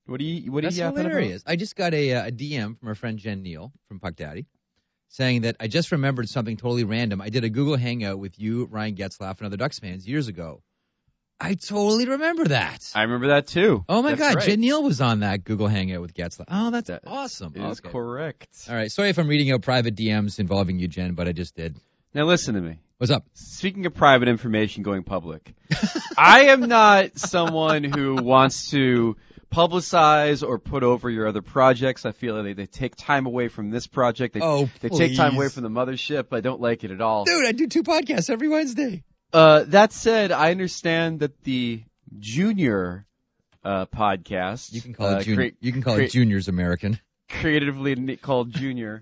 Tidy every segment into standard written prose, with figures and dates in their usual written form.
What do you That's yapping hilarious. I just got a DM from our friend Jen Neal from Puck Daddy saying that I just remembered something totally random. I did a Google Hangout with you, Ryan Getzlaff, and other Ducks fans years ago. I totally remember that. I remember that too. Oh, my That's God. right. Jen Neal was on that Google Hangout with Getzlaff. Oh, that's That awesome. is correct. All right. Sorry if I'm reading out private DMs involving you, Jen, but I just did. Now listen to me. What's up? Speaking of private information going public, I am not someone who wants to publicize or put over your other projects. I feel like they take time away from this project. They take time away from the mothership. I don't like it at all. Dude, I do 2 podcasts every Wednesday. That said, I understand that the junior podcast. You can call it junior. You can call it Juniors American. Creatively called Junior.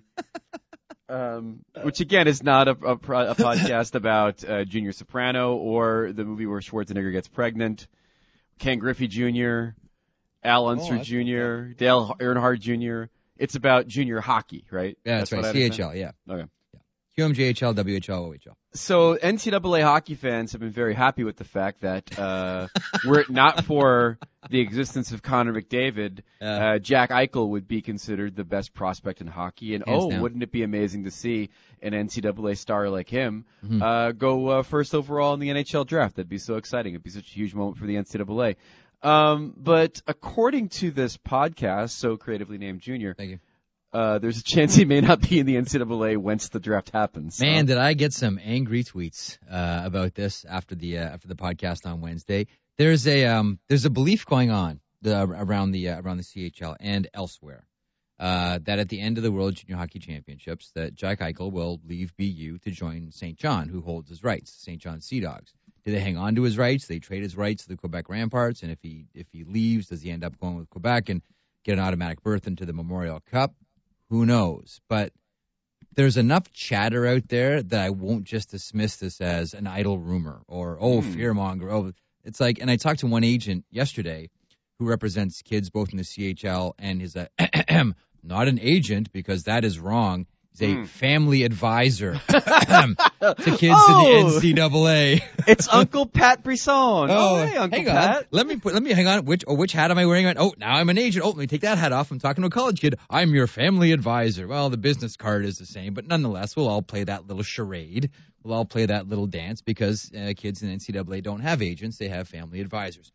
Which again is not a podcast about Junior Soprano or the movie where Schwarzenegger gets pregnant. Ken Griffey Jr., Al Unser Jr., Dale Earnhardt Jr. It's about junior hockey, right? Yeah, that's right. CHL, yeah. Okay. QMJHL, WHL, OHL. So NCAA hockey fans have been very happy with the fact that were it not for the existence of Connor McDavid, Jack Eichel would be considered the best prospect in hockey. And wouldn't it be amazing to see an NCAA star like him go first overall in the NHL draft? That'd be so exciting. It'd be such a huge moment for the NCAA. But according to this podcast, so creatively named Junior, thank you. There's a chance he may not be in the NCAA once the draft happens. Man, did I get some angry tweets about this after the podcast on Wednesday. There's a belief going on around the CHL and elsewhere that at the end of the World Junior Hockey Championships that Jack Eichel will leave BU to join St. John, who holds his rights, St. John Sea Dogs. Do they hang on to his rights? Do they trade his rights to the Quebec Ramparts? And if he leaves, does he end up going with Quebec and get an automatic berth into the Memorial Cup? Who knows? But there's enough chatter out there that I won't just dismiss this as an idle rumor or, fearmonger. Oh, it's like, and I talked to one agent yesterday who represents kids both in the CHL and is not an agent because that is wrong. He's a family advisor to kids in the NCAA. It's Uncle Pat Brisson. Hey, Uncle hang Pat. On. Let me hang on. Which hat am I wearing? Oh, now I'm an agent. Oh, let me take that hat off. I'm talking to a college kid. I'm your family advisor. Well, the business card is the same, but nonetheless, we'll all play that little charade. We'll all play that little dance because kids in NCAA don't have agents. They have family advisors.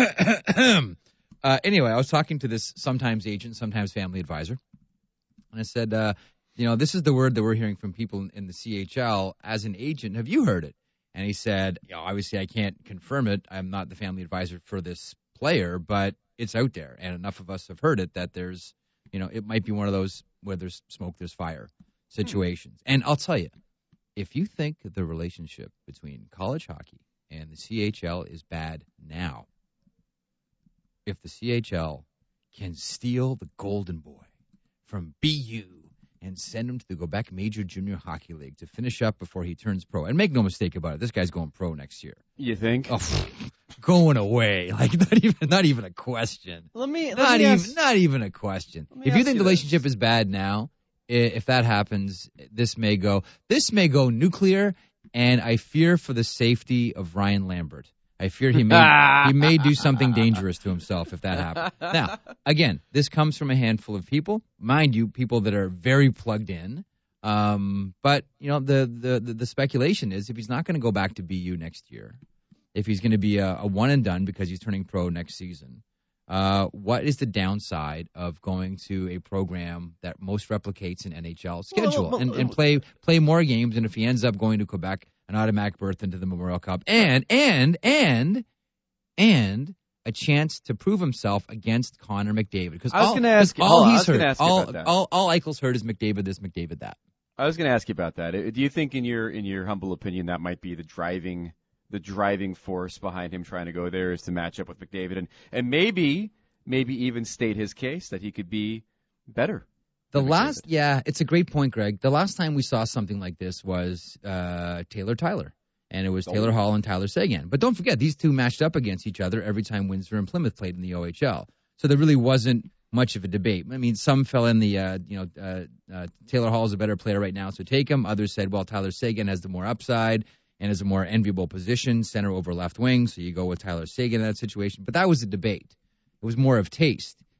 Anyway, I was talking to this sometimes agent, sometimes family advisor, and I said, this is the word that we're hearing from people in the CHL. As an agent, have you heard it? And he said, obviously I can't confirm it. I'm not the family advisor for this player, but it's out there. And enough of us have heard it that there's, it might be one of those where there's smoke, there's fire situations. And I'll tell you, if you think the relationship between college hockey and the CHL is bad now, if the CHL can steal the golden boy from BU and send him to the Quebec Major Junior Hockey League to finish up before he turns pro. And make no mistake about it, this guy's going pro next year. You think? Oh, going away. Like, not even a question. Not even a question. If you think the relationship is bad now, if that happens, this may go nuclear, and I fear for the safety of Ryan Lambert. I fear he may do something dangerous to himself if that happens. Now, again, this comes from a handful of people, mind you, people that are very plugged in. But the speculation is if he's not going to go back to BU next year, if he's going to be a one and done because he's turning pro next season, what is the downside of going to a program that most replicates an NHL schedule and play more games? And if he ends up going to Quebec, an automatic berth into the Memorial Cup, and a chance to prove himself against Connor McDavid. Because all Eichel's heard is McDavid this, McDavid that. I was going to ask you about that. Do you think, in your humble opinion, that might be the driving force behind him trying to go there is to match up with McDavid and maybe even state his case that he could be better? It's a great point, Greg. The last time we saw something like this was Taylor Tyler, and it was Taylor Hall and Tyler Seguin. But don't forget, these two matched up against each other every time Windsor and Plymouth played in the OHL. So there really wasn't much of a debate. I mean, some fell in the, Taylor Hall is a better player right now, so take him. Others said, well, Tyler Seguin has the more upside and is a more enviable position, center over left wing, so you go with Tyler Seguin in that situation. But that was a debate. It was more of taste.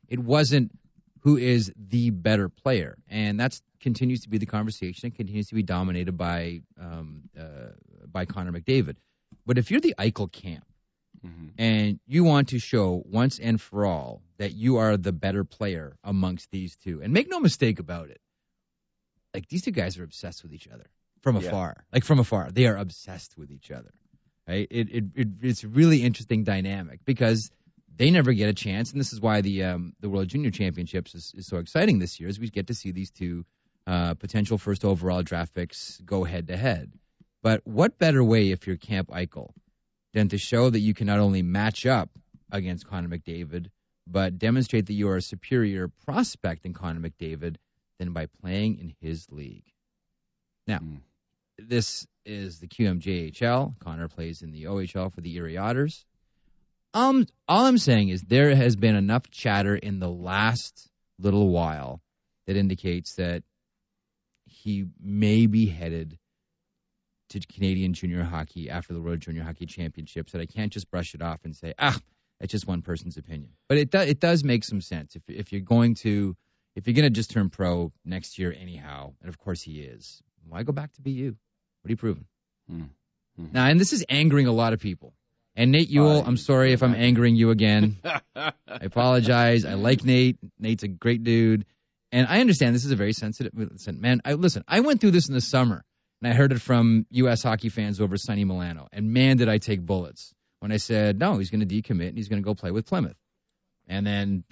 It wasn't who is the better player, and that continues to be the conversation. It continues to be dominated by Connor McDavid. But if you're the Eichel camp and you want to show once and for all that you are the better player amongst these two, and make no mistake about it, like these two guys are obsessed with each other from afar. Yeah. Like from afar, they are obsessed with each other. Right? It's a really interesting dynamic because they never get a chance, and this is why the World Junior Championships is so exciting this year, is we get to see these two potential first overall draft picks go head to head. But what better way if you're Camp Eichel than to show that you can not only match up against Connor McDavid, but demonstrate that you are a superior prospect in Connor McDavid than by playing in his league. Now, this is the QMJHL. Connor plays in the OHL for the Erie Otters. All I'm saying is there has been enough chatter in the last little while that indicates that he may be headed to Canadian junior hockey after the World Junior Hockey Championships, that I can't just brush it off and say, that's just one person's opinion. But it does make some sense. If you're going to just turn pro next year anyhow, and of course he is, why go back to BU? What are you proving? Now, and this is angering a lot of people. And Nate Ewell, I'm sorry if I'm angering you again. I apologize. I like Nate. Nate's a great dude. And I understand this is a very sensitive – man, I went through this in the summer, and I heard it from U.S. hockey fans over Sonny Milano. And, man, did I take bullets when I said, no, he's going to decommit and he's going to go play with Plymouth. And then,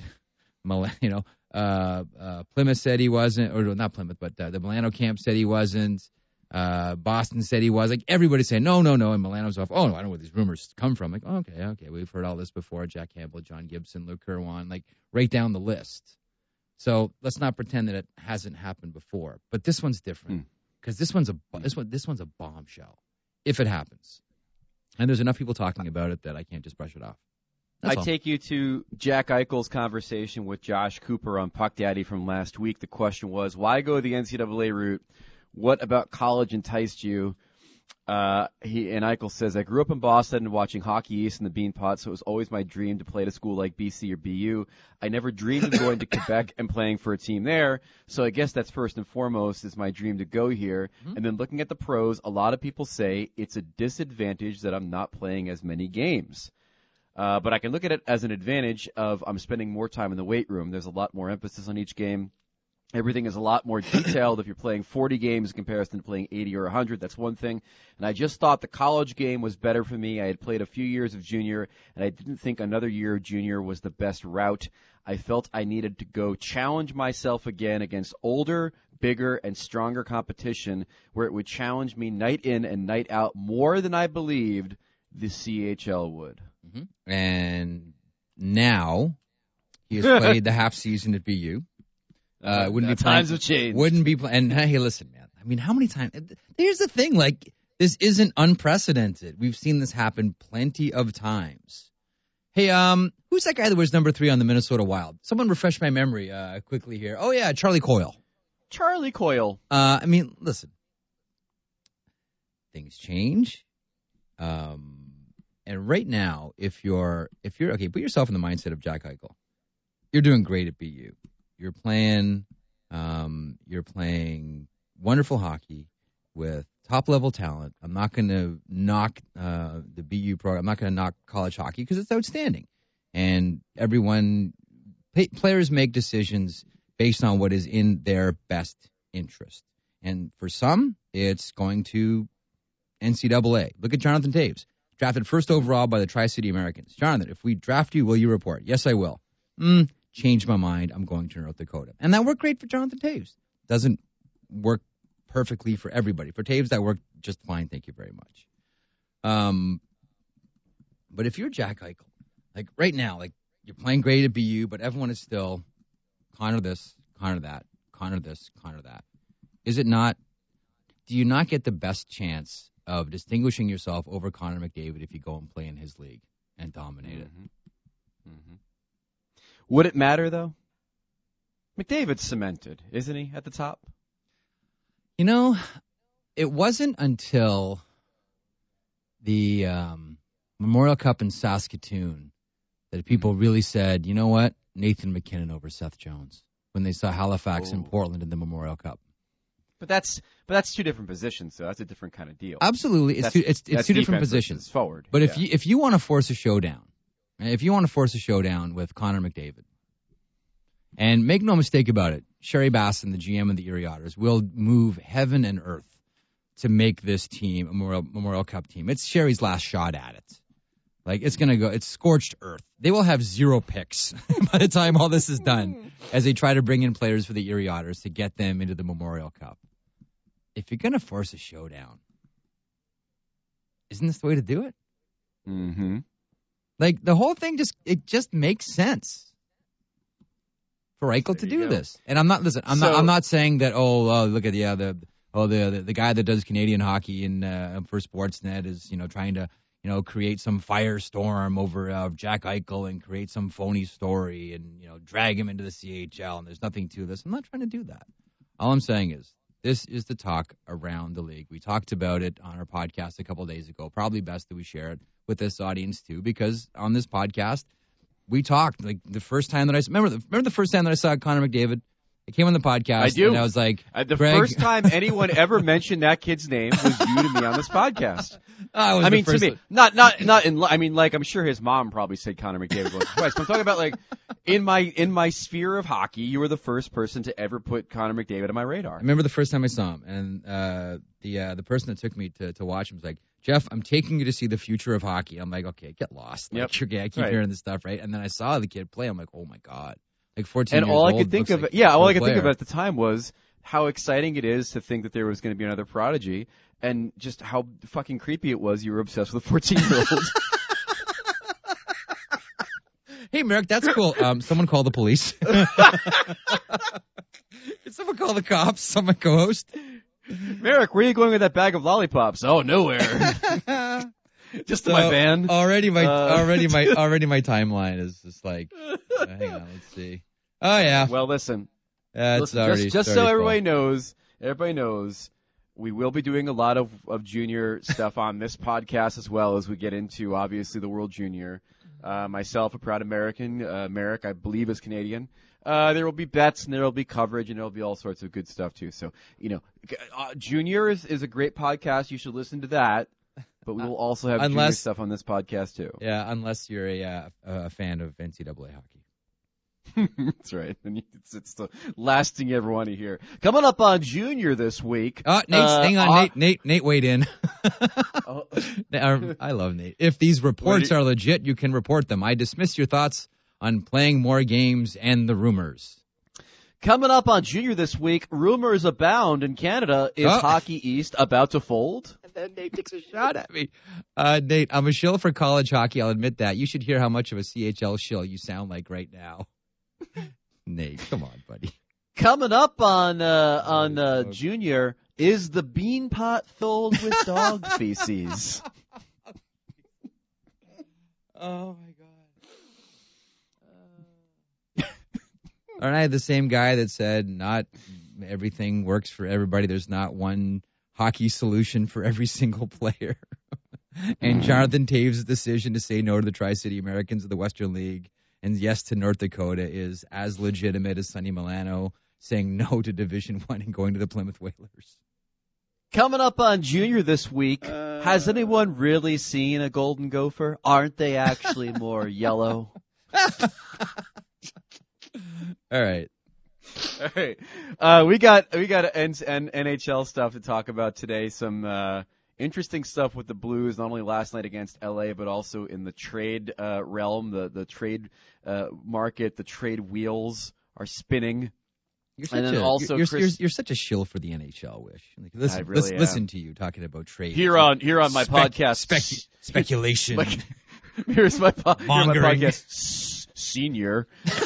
Plymouth said he wasn't – or not Plymouth, but the Milano camp said he wasn't. Boston said he was. Like, everybody saying, no. And Milano's off. Oh, no, I don't know where these rumors come from. Like, okay. We've heard all this before. Jack Campbell, John Gibson, Luke Kerwan, like, right down the list. So let's not pretend that it hasn't happened before. But this one's different because this one's a bombshell if it happens. And there's enough people talking about it that I can't just brush it off. That's all. Take you to Jack Eichel's conversation with Josh Cooper on Puck Daddy from last week. The question was, why go the NCAA route? What about college enticed you? Eichel says, I grew up in Boston and watching Hockey East and the Beanpot, so it was always my dream to play at a school like BC or BU. I never dreamed of going to Quebec and playing for a team there, so I guess that's first and foremost is my dream to go here. And then looking at the pros, a lot of people say it's a disadvantage that I'm not playing as many games. But I can look at it as an advantage of I'm spending more time in the weight room. There's a lot more emphasis on each game. Everything is a lot more detailed if you're playing 40 games in comparison to playing 80 or 100. That's one thing. And I just thought the college game was better for me. I had played a few years of junior, and I didn't think another year of junior was the best route. I felt I needed to go challenge myself again against older, bigger, and stronger competition where it would challenge me night in and night out more than I believed the CHL would. And now he has played the half season at BU. Times have changed. Wouldn't be and hey, listen, man. I mean, how many times? Here's the thing: like, this isn't unprecedented. We've seen this happen plenty of times. Hey, who's that guy that wears number 3 on the Minnesota Wild? Someone refresh my memory quickly here. Oh yeah, Charlie Coyle. Charlie Coyle. I mean, listen. Things change. And right now, if you're okay, put yourself in the mindset of Jack Eichel. You're doing great at BU. You're playing wonderful hockey with top-level talent. I'm not going to knock the BU program. I'm not going to knock college hockey because it's outstanding. And players make decisions based on what is in their best interest. And for some, it's going to NCAA. Look at Jonathan Toews, drafted first overall by the Tri-City Americans. Jonathan, if we draft you, will you report? Yes, I will. Changed my mind. I'm going to North Dakota. And that worked great for Jonathan Toews. Doesn't work perfectly for everybody. For Toews, that worked just fine. Thank you very much. But if you're Jack Eichel, like right now, like you're playing great at BU, but everyone is still Connor this, Connor that, Connor this, Connor that. Is it not? Do you not get the best chance of distinguishing yourself over Connor McDavid if you go and play in his league and dominate it? Would it matter, though? McDavid's cemented, isn't he, at the top? You know, it wasn't until the Memorial Cup in Saskatoon that people really said, you know what, Nathan McKinnon over Seth Jones when they saw Halifax and Portland in the Memorial Cup. But that's two different positions, so that's a different kind of deal. Absolutely, it's two different positions. Forward. But if you want to force a showdown, with Connor McDavid, and make no mistake about it, Sherry Basson, the GM of the Erie Otters, will move heaven and earth to make this team a Memorial Cup team. It's Sherry's last shot at it. Like, it's scorched earth. They will have 0 picks by the time all this is done as they try to bring in players for the Erie Otters to get them into the Memorial Cup. If you're going to force a showdown, isn't this the way to do it? Mm-hmm. Like, the whole thing just makes sense for Eichel to do this. And I'm not saying that, look at the guy that does Canadian hockey for Sportsnet is, trying to, create some firestorm over Jack Eichel and create some phony story and, drag him into the CHL, and there's nothing to this. I'm not trying to do that. All I'm saying is this is the talk around the league. We talked about it on our podcast a couple of days ago. Probably best that we share it with this audience too, because on this podcast, we talked like the first time that remember the first time that I saw Connor McDavid. I came on the podcast. I do. And I was like, the first time anyone ever mentioned that kid's name was you to me on this podcast. To me, like I'm sure his mom probably said Connor McDavid once or twice. But I'm talking about like in my sphere of hockey, you were the first person to ever put Connor McDavid on my radar. I remember the first time I saw him, and the person that took me to watch him was like, Jeff, I'm taking you to see the future of hockey. I'm like, okay, get lost. Like, yep. I keep hearing this stuff, right? And then I saw the kid play. I'm like, oh my God. Like 14 and years all old. I could think of, all I could think of at the time was how exciting it is to think that there was going to be another prodigy, and just how fucking creepy it was. You were obsessed with a 14-year-old. Hey, Merrick, that's cool. Someone call the police. Did someone call the cops? Someone co-host. Merrick, where are you going with that bag of lollipops? Oh, nowhere. Just to my van. Already my timeline is just like, hang on, let's see. Oh yeah. Well, listen. Just so everybody knows, we will be doing a lot of junior stuff on this podcast as well as we get into obviously the World Junior. Myself, a proud American. Merrick, I believe, is Canadian. There will be bets and there will be coverage and there will be all sorts of good stuff too. So, Junior is a great podcast. You should listen to that. But we will also have junior stuff on this podcast too. Yeah, unless you're a fan of NCAA hockey. That's right. And it's the last thing you ever want to hear. Coming up on Junior this week. Hang on. Nate weighed in. I love Nate. If these reports are legit, you can report them. I dismiss your thoughts on playing more games and the rumors. Coming up on Junior this week, rumors abound in Canada. Is Hockey East about to fold? And then Nate takes a shot at me. Nate, I'm a shill for college hockey. I'll admit that. You should hear how much of a CHL shill you sound like right now. Nate, come on, buddy. Coming up on Junior, is the bean pot filled with dog feces? Oh, my God. Aren't I the same guy that said not everything works for everybody? There's not one hockey solution for every single player. And Jonathan Taves' decision to say no to the Tri-City Americans of the Western League and yes to North Dakota is as legitimate as Sonny Milano saying no to Division I and going to the Plymouth Whalers. Coming up on Junior this week, has anyone really seen a golden gopher? Aren't they actually more yellow? All right. We got NHL stuff to talk about today. Some interesting stuff with the Blues, not only last night against LA, but also in the trade realm, the trade market, the trade wheels are spinning. You're such a shill for the NHL, Wish. Like, listen to you talking about trade. Here on my podcast. Speculation. Here's my podcast. Senior.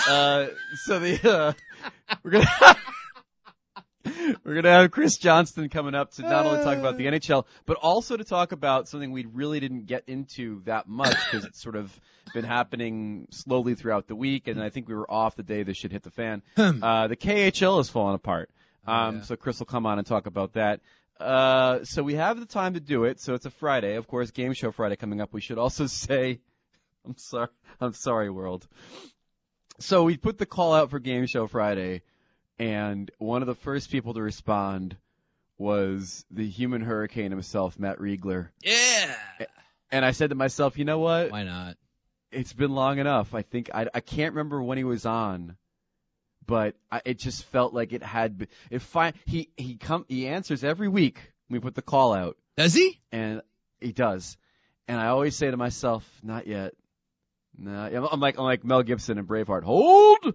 We're gonna have Chris Johnston coming up to not only talk about the NHL, but also to talk about something we really didn't get into that much because it's sort of been happening slowly throughout the week, and I think we were off the day this shit hit the fan. The KHL is falling apart. So Chris will come on and talk about that. So we have the time to do it. So it's a Friday, of course, Game Show Friday coming up. We should also say, I'm sorry, world. So we put the call out for Game Show Friday, and one of the first people to respond was the human hurricane himself, Matt Riegler. Yeah. And I said to myself, you know what? Why not? It's been long enough. I think I can't remember when he was on, but it just felt like it had been. He answers every week when we put the call out. Does he? And he does. And I always say to myself, not yet. No, I'm like Mel Gibson in Braveheart. Hold.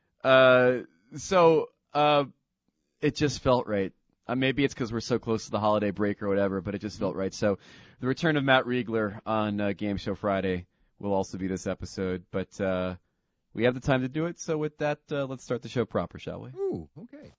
So it just felt right. Maybe it's because we're so close to the holiday break or whatever, but it just felt right. So the return of Matt Riegler on Game Show Friday will also be this episode, but we have the time to do it. So with that, let's start the show proper, shall we? Ooh, okay.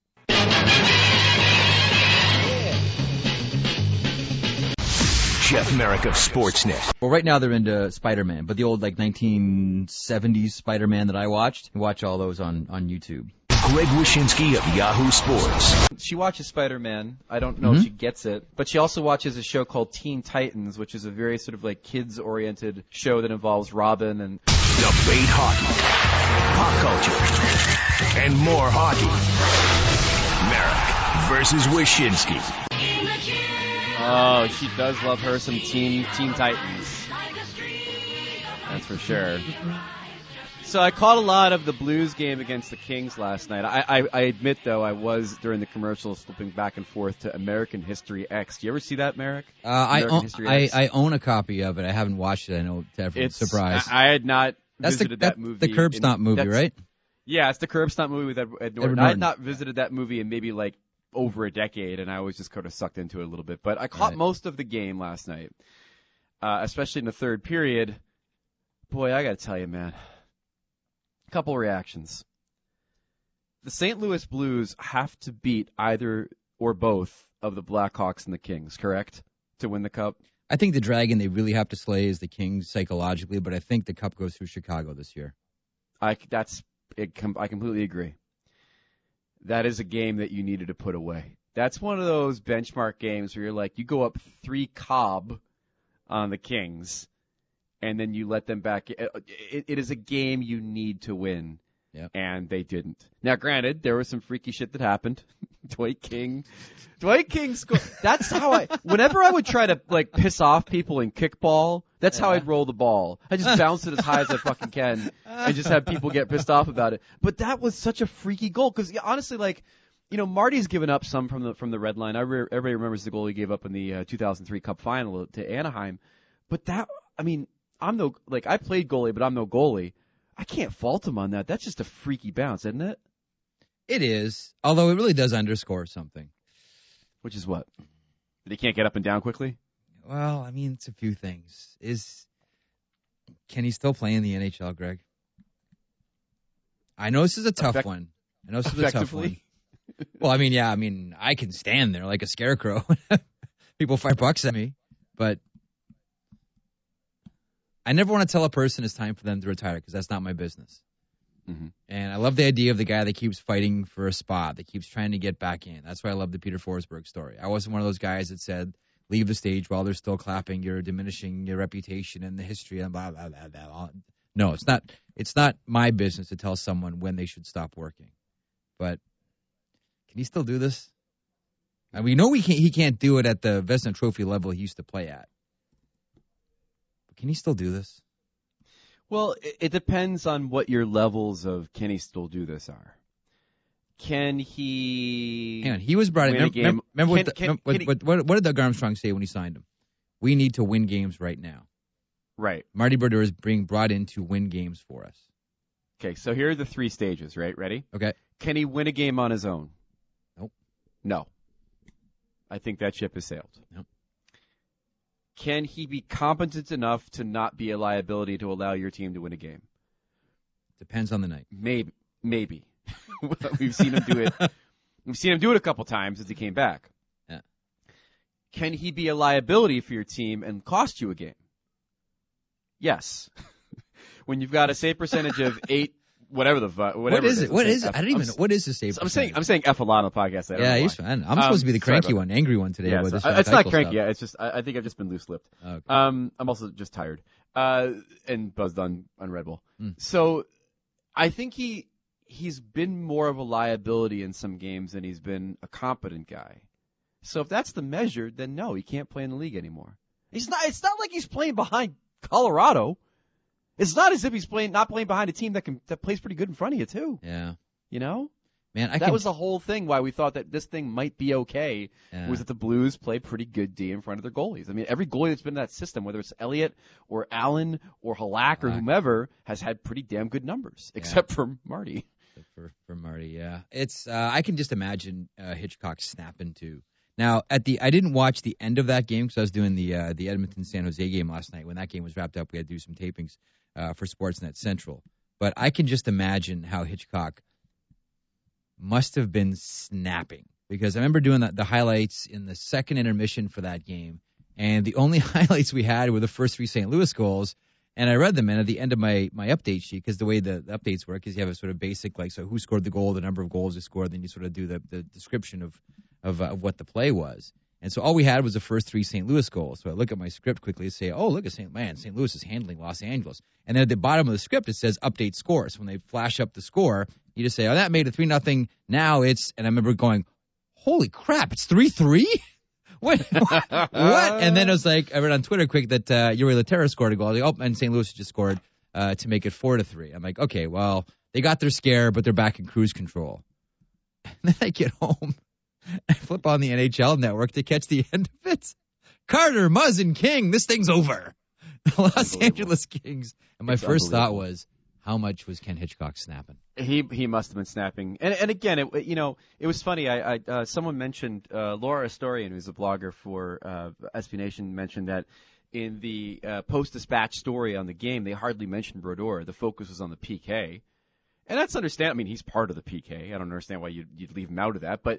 Jeff Merrick of Sportsnet. Well, right now they're into Spider-Man, but the old 1970s Spider-Man that I watched, you watch all those on YouTube. Greg Wyshynski of Yahoo Sports. She watches Spider-Man. I don't know if she gets it, but she also watches a show called Teen Titans, which is a very sort of kids-oriented show that involves Robin and Debate hockey, pop culture, and more hockey. Merrick versus Wyshynski. Oh, she does love her some Teen Titans. That's for sure. So I caught a lot of the Blues game against the Kings last night. I admit, though, I was, during the commercials, flipping back and forth to American History X. Do you ever see that, Merrick? I own a copy of it. I haven't watched it, I know, to everyone's surprise. I had not visited that movie. The Curb Stomp movie, right? Yeah, it's the Curb Stomp movie with Ed Norton. I had not visited that movie in maybe over a decade, and I was just kind of sucked into it a little bit. But I caught most of the game last night, especially in the third period. Boy, I got to tell you, man. Couple reactions. The St. Louis Blues have to beat either or both of the Blackhawks and the Kings, correct? To win the Cup? I think the dragon they really have to slay is the Kings psychologically, but I think the Cup goes through Chicago this year. I completely agree. That is a game that you needed to put away. That's one of those benchmark games where you're you go up 3 Cobb on the Kings, and then you let them back. It is a game you need to win, and they didn't. Now, granted, there was some freaky shit that happened. Dwight King scored. That's how whenever I would try to piss off people in kickball, that's how I'd roll the ball. I just bounce it as high as I fucking can and just have people get pissed off about it. But that was such a freaky goal because honestly, Marty's given up some from the red line. Everybody remembers the goal he gave up in the 2003 Cup final to Anaheim. But that, I played goalie, but I'm no goalie. I can't fault him on that. That's just a freaky bounce, isn't it? It is, although it really does underscore something. Which is what? That he can't get up and down quickly? Well, it's a few things. Can he still play in the NHL, Greg? I know this is a tough one. Well, I can stand there like a scarecrow. People $5 at me, but I never want to tell a person it's time for them to retire because that's not my business. Mm-hmm. And I love the idea of the guy that keeps fighting for a spot, that keeps trying to get back in. That's why I love the Peter Forsberg story. I wasn't one of those guys that said, leave the stage while they're still clapping, you're diminishing your reputation and the history and blah, blah, blah, blah. No, it's not my business to tell someone when they should stop working. But can he still do this? And we know he can't do it at the Vezina Trophy level he used to play at. But can he still do this? Well, it depends on what your levels of can he still do this are. Can he? Hang on, he was brought in. Remember what did Doug Armstrong say when he signed him? We need to win games right now. Right. Marty Brodeur is being brought in to win games for us. Okay, so here are the 3 stages, right? Ready? Okay. Can he win a game on his own? Nope. No. I think that ship has sailed. Nope. Can he be competent enough to not be a liability to allow your team to win a game? Depends on the night. Maybe. We've seen him do it. We've seen him do it a couple times since he came back. Yeah. Can he be a liability for your team and cost you a game? Yes. When you've got a save percentage of 8, whatever what is it? What is it? I don't even know. What is the save percentage? I'm saying F a lot on the podcast. Yeah, he's fine. I'm supposed to be the cranky one, angry one today. Yeah, about this it's not cranky. Stuff. Yeah, it's just I think I've just been loose-lipped. Okay. I'm also just tired and buzzed on Red Bull. So I think he's been more of a liability in some games than he's been a competent guy. So if that's the measure, then no, he can't play in the league anymore. It's not like he's playing behind Colorado. It's not as if he's not playing behind a team that plays pretty good in front of you too. Yeah. You know? Man, that was the whole thing why we thought that this thing might be okay, was that the Blues play pretty good D in front of their goalies. I mean, every goalie that's been in that system, whether it's Elliott or Allen or Halak or whomever, has had pretty damn good numbers, except for Marty. For Marty, yeah. It's I can just imagine Hitchcock snapping too. Now, I didn't watch the end of that game because I was doing the Edmonton-San Jose game last night. When that game was wrapped up, we had to do some tapings for Sportsnet Central. But I can just imagine how Hitchcock must have been snapping, because I remember doing the highlights in the second intermission for that game, and the only highlights we had were the first 3 St. Louis goals, and I read them, and at the end of my update sheet, because the way the updates work is you have a sort of basic, like, so who scored the goal, the number of goals they scored, then you sort of do the description of what the play was. And so all we had was the first 3 St. Louis goals. So I look at my script quickly and say, oh, look at St. Louis is handling Los Angeles. And then at the bottom of the script, it says update score. So when they flash up the score, you just say, oh, that made it 3-0. Now it's, and I remember going, holy crap, it's 3-3? What? And then it was like, I read on Twitter quick that Yuri Laterra scored a goal. I was like, oh, and St. Louis just scored to make it 4-3. I'm like, okay, well, they got their scare, but they're back in cruise control. And then I get home. I flip on the NHL network to catch the end of it. Carter, Muzzin, King, this thing's over. The Los Angeles Kings. And my first thought was, how much was Ken Hitchcock snapping? He must have been snapping. And again, it was funny. I someone mentioned, Laura Astorian, who's a blogger for SB Nation, mentioned that in the post-dispatch story on the game, they hardly mentioned Brodeur. The focus was on the PK. And that's understandable. I mean, he's part of the PK. I don't understand why you'd leave him out of that. But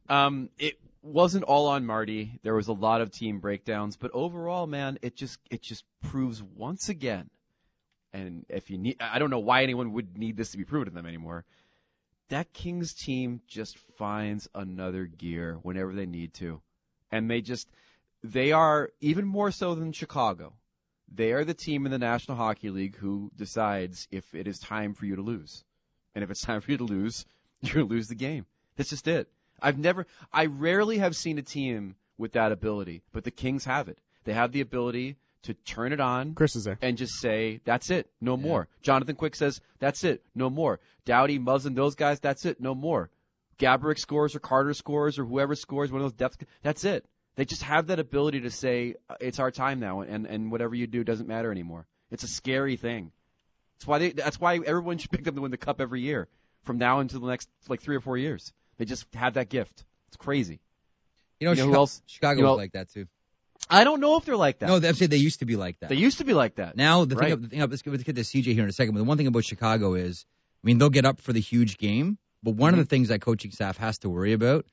it wasn't all on Marty. There was a lot of team breakdowns, but overall, man, it just proves once again. And if you need, I don't know why anyone would need this to be proven to them anymore. That Kings team just finds another gear whenever they need to, and they are even more so than Chicago. They are the team in the National Hockey League who decides if it is time for you to lose, and if it's time for you to lose, you're gonna lose the game. That's just it. I rarely have seen a team with that ability, but the Kings have it. They have the ability to turn it on. Chris is there. And just say, that's it, no more. Jonathan Quick says, that's it, no more. Doughty, Muzzin, those guys, that's it, no more. Gaborik scores or Carter scores or whoever scores, one of those depth, that's it. They just have that ability to say, it's our time now, and whatever you do doesn't matter anymore. It's a scary thing. That's why everyone should pick them to win the Cup every year from now until the next 3 or 4 years. They just have that gift. It's crazy. You know who else? Chicago was like that too. I don't know if they're like that. No, I'm saying they used to be like that. They used to be like that. Now, let's get to CJ here in a second. But the one thing about Chicago is, I mean, they'll get up for the huge game, but one of the things that coaching staff has to worry about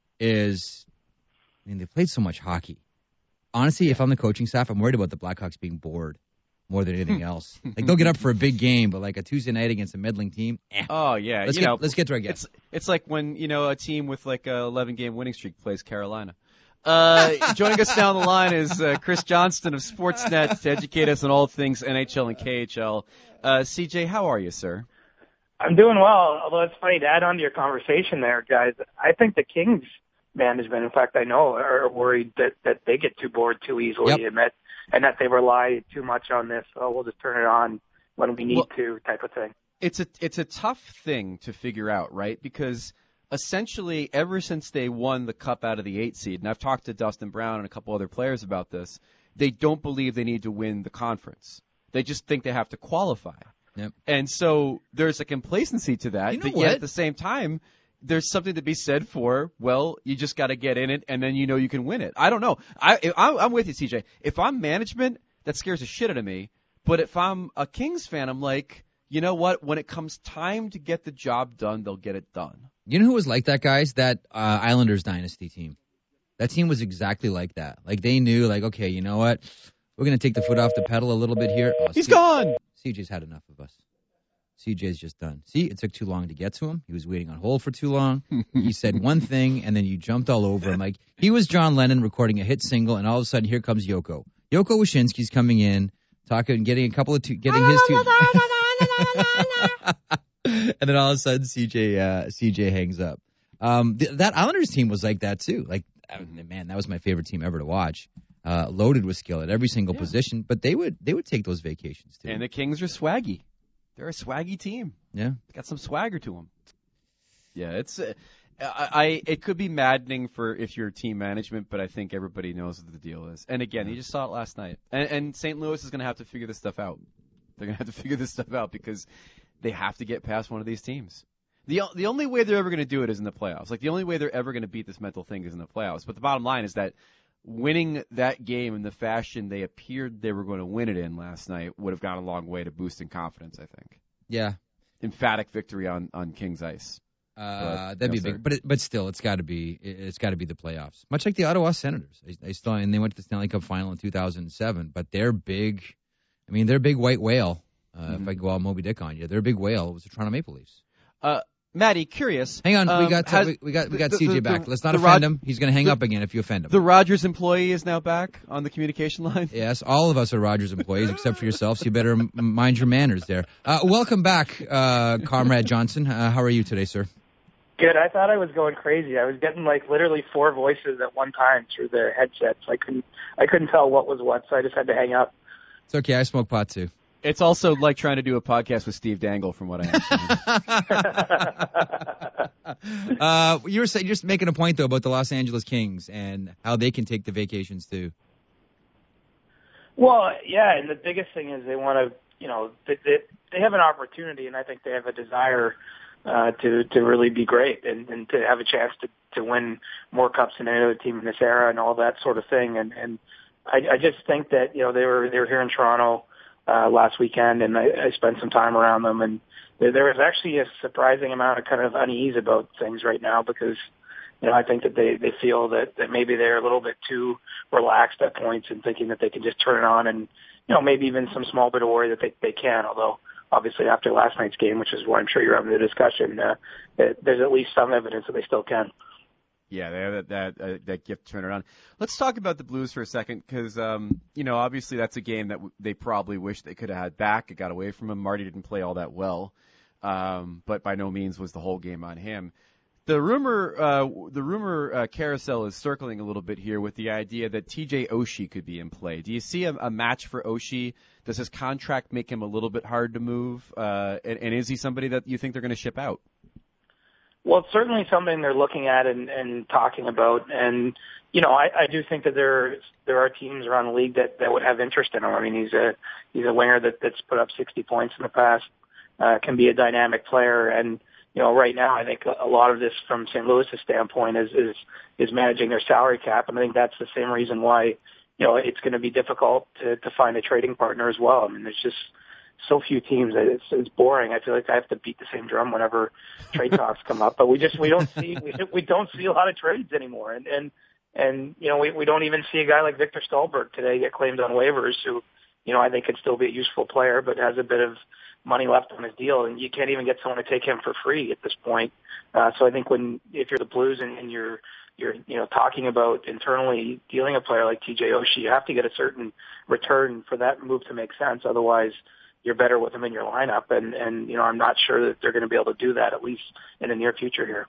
is, I mean, they played so much hockey. Honestly, if I'm the coaching staff, I'm worried about the Blackhawks being bored more than anything else. Like, they'll get up for a big game, but like a Tuesday night against a middling team, Oh, yeah. Let's get to our guest. It's like when, a team with like a 11-game winning streak plays Carolina. Joining us down the line is Chris Johnston of Sportsnet to educate us on all things NHL and KHL. CJ, how are you, sir? I'm doing well, although it's funny to add on to your conversation there, guys. I think the Kings management, in fact, I know, are worried that they get too bored too easily and that they rely too much on this, we'll just turn it on when we need to type of thing. It's a tough thing to figure out, right? Because essentially, ever since they won the Cup out of the 8 seed, and I've talked to Dustin Brown and a couple other players about this, they don't believe they need to win the conference. They just think they have to qualify. Yep. And so there's a complacency to that. But yet at the same time, there's something to be said for, well, you just got to get in it, and then you can win it. I don't know. I'm with you, CJ. If I'm management, that scares the shit out of me. But if I'm a Kings fan, I'm like, you know what? When it comes time to get the job done, they'll get it done. You know who was like that, guys? That Islanders dynasty team. That team was exactly like that. Like, they knew, like, okay, you know what? We're going to take the foot off the pedal a little bit here. Oh, He's gone! CJ's had enough of us. CJ's just done. See, it took too long to get to him. He was waiting on hold for too long. He said one thing, and then you jumped all over him. Like, he was John Lennon recording a hit single, and all of a sudden, here comes Yoko. Yoko Wyshynski's coming in, talking, getting a couple of getting his two. And then all of a sudden, CJ hangs up. That Islanders team was like that too. Like, man, that was my favorite team ever to watch. Loaded with skill at every single position, but they would take those vacations too. And the Kings are swaggy. They're a swaggy team. Yeah, got some swagger to them. Yeah, it's it could be maddening for if you're team management, but I think everybody knows what the deal is. And again, you just saw it last night. And St. Louis is going to have to figure this stuff out. They're going to have to figure this stuff out because they have to get past one of these teams. The only way they're ever going to do it is in the playoffs. Like, the only way they're ever going to beat this mental thing is in the playoffs. But the bottom line is that winning that game in the fashion they appeared they were going to win it in last night would have gone a long way to boosting confidence, I think. Yeah. Emphatic victory on Kings ice. That'd be big, but still, it's got to be the playoffs. Much like the Ottawa Senators, and they went to the Stanley Cup final in 2007. But they're big. I mean, they're a big white whale. If I go all Moby Dick on you, they're a big whale. It was the Toronto Maple Leafs. Maddie, curious. Hang on, we got CJ back. Let's not offend him. He's going to hang up again if you offend him. The Rogers employee is now back on the communication line. Yes, all of us are Rogers employees except for yourself, so you better mind your manners there. Welcome back, Comrade Johnson. How are you today, sir? Good. I thought I was going crazy. I was getting like literally 4 voices at one time through the headsets. I couldn't tell what was what, so I just had to hang up. It's okay. I smoke pot too. It's also like trying to do a podcast with Steve Dangle, from what I understand. You were just making a point, though, about the Los Angeles Kings and how they can take the vacations, too. Well, yeah, and the biggest thing is they want to, they have an opportunity, and I think they have a desire to really be great and to have a chance to win more cups than any other team in this era and all that sort of thing. And I just think that, they were here in Toronto last weekend, and I spent some time around them, and there was actually a surprising amount of kind of unease about things right now because, I think that they feel that maybe they're a little bit too relaxed at points and thinking that they can just turn it on, and, maybe even some small bit of worry that they can, although obviously after last night's game, which is why I'm sure you're having the discussion, there's at least some evidence that they still can. Yeah, they have that gift to turn it on. Let's talk about the Blues for a second because, obviously that's a game that they probably wish they could have had back. It got away from him. Marty didn't play all that well, but by no means was the whole game on him. The rumor carousel is circling a little bit here with the idea that TJ Oshie could be in play. Do you see a match for Oshie? Does his contract make him a little bit hard to move? And is he somebody that you think they're going to ship out? Well, it's certainly something they're looking at and talking about. And, I do think that there are teams around the league that would have interest in him. I mean, he's a winger that's put up 60 points in the past, can be a dynamic player. And, right now I think a lot of this from St. Louis's standpoint is managing their salary cap. And I think that's the same reason why, it's going to be difficult to find a trading partner as well. I mean, there's just so few teams that it's boring. I feel like I have to beat the same drum whenever trade talks come up, but we don't see a lot of trades anymore. And we don't even see a guy like Victor Stalberg today get claimed on waivers who, I think could still be a useful player, but has a bit of money left on his deal, and you can't even get someone to take him for free at this point. So I think if you're the Blues and you're talking about internally dealing a player like TJ Oshie, you have to get a certain return for that move to make sense. Otherwise, you're better with him in your lineup, and I'm not sure that they're going to be able to do that, at least in the near future here.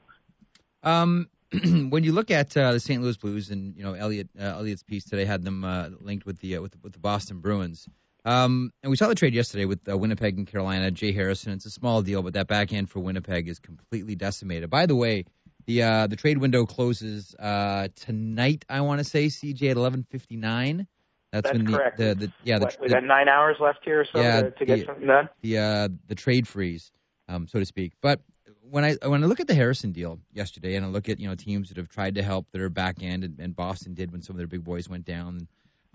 When you look at the St. Louis Blues, and Elliott's piece today had them linked with the Boston Bruins, and we saw the trade yesterday with Winnipeg and Carolina. Jay Harrison, it's a small deal, but that back end for Winnipeg is completely decimated. By the way, the trade window closes tonight. I want to say, CJ, at 11:59. That's when correct. We got 9 hours left here or so to get something done. The trade freeze, so to speak. But when I look at the Harrison deal yesterday, and I look at teams that have tried to help their back end, and Boston did when some of their big boys went down.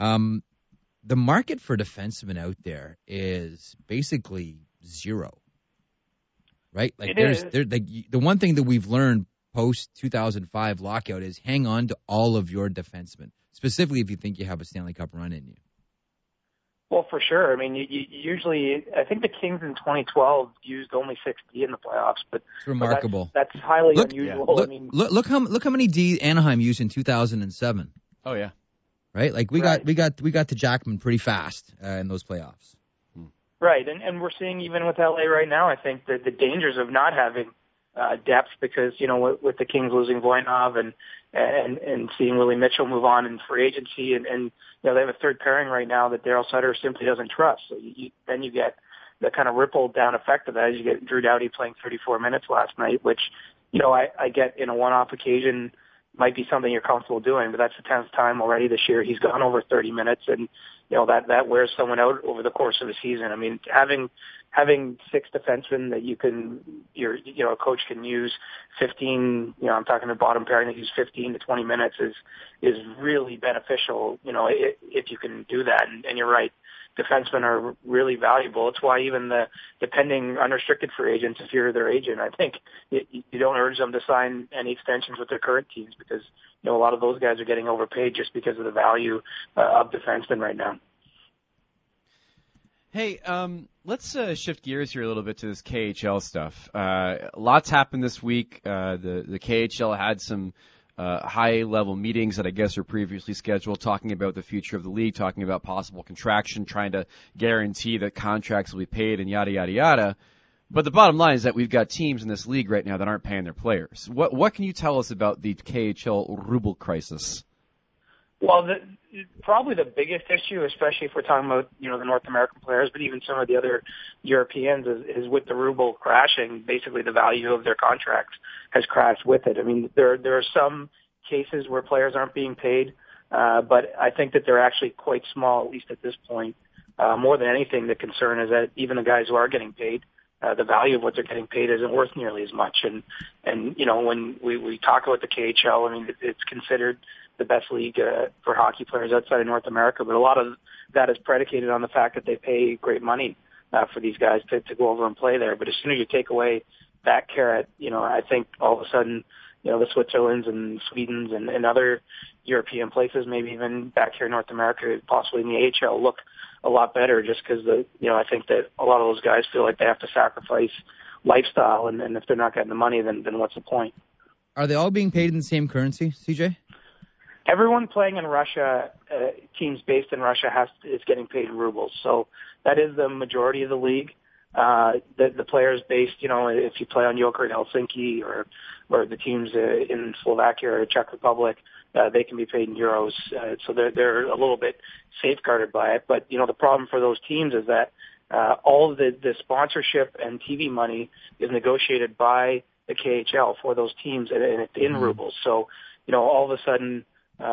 The market for defensemen out there is basically zero, right? Like the one thing that we've learned post 2005 lockout is hang on to all of your defensemen. Specifically, if you think you have a Stanley Cup run in you. Well, for sure. I mean, you usually, I think the Kings in 2012 used only 6D in the playoffs, but it's remarkable. That's highly unusual. Yeah. Look how many D Anaheim used in 2007. Oh yeah, right. Like we got to Jackman pretty fast in those playoffs. Right, and we're seeing even with LA right now, I think that the dangers of not having depth because, with the Kings losing Voinov and seeing Willie Mitchell move on in free agency and they have a third pairing right now that Daryl Sutter simply doesn't trust. So then you get the kind of ripple down effect of that as you get Drew Doughty playing 34 minutes last night, which, I get in a one-off occasion might be something you're comfortable doing, but that's the 10th time already this year he's gone over 30 minutes and, that wears someone out over the course of a season. I mean, having 6 defensemen that a coach can use 15, I'm talking about bottom pairing that use 15 to 20 minutes is really beneficial, if you can do that. And you're right, defensemen are really valuable. It's why even the pending unrestricted free agents, if you're their agent, I think you don't urge them to sign any extensions with their current teams because, a lot of those guys are getting overpaid just because of the value of defensemen right now. Hey, let's shift gears here a little bit to this KHL stuff. Lots happened this week. The KHL had some high-level meetings that I guess were previously scheduled, talking about the future of the league, talking about possible contraction, trying to guarantee that contracts will be paid, and yada, yada, yada. But the bottom line is that we've got teams in this league right now that aren't paying their players. What can you tell us about the KHL ruble crisis? Well, probably the biggest issue, especially if we're talking about, the North American players, but even some of the other Europeans, is with the ruble crashing, basically the value of their contracts has crashed with it. I mean, there are some cases where players aren't being paid, but I think that they're actually quite small, at least at this point. More than anything, the concern is that even the guys who are getting paid, the value of what they're getting paid isn't worth nearly as much. And when we talk about the KHL, I mean, it's considered the best league for hockey players outside of North America, but a lot of that is predicated on the fact that they pay great money for these guys to go over and play there. But as soon as you take away that carrot, I think all of a sudden, the Switzerlands and Swedens and other European places, maybe even back here in North America, possibly in the AHL, look a lot better just because I think that a lot of those guys feel like they have to sacrifice lifestyle, and if they're not getting the money, then what's the point? Are they all being paid in the same currency, CJ? Everyone playing in Russia, teams based in Russia is getting paid in rubles. So that is the majority of the league. The players based, if you play on Jokerit Helsinki or the teams in Slovakia or Czech Republic, they can be paid in euros. So they're a little bit safeguarded by it. But, the problem for those teams is that all of the sponsorship and TV money is negotiated by the KHL for those teams, and it's in rubles. So, all of a sudden,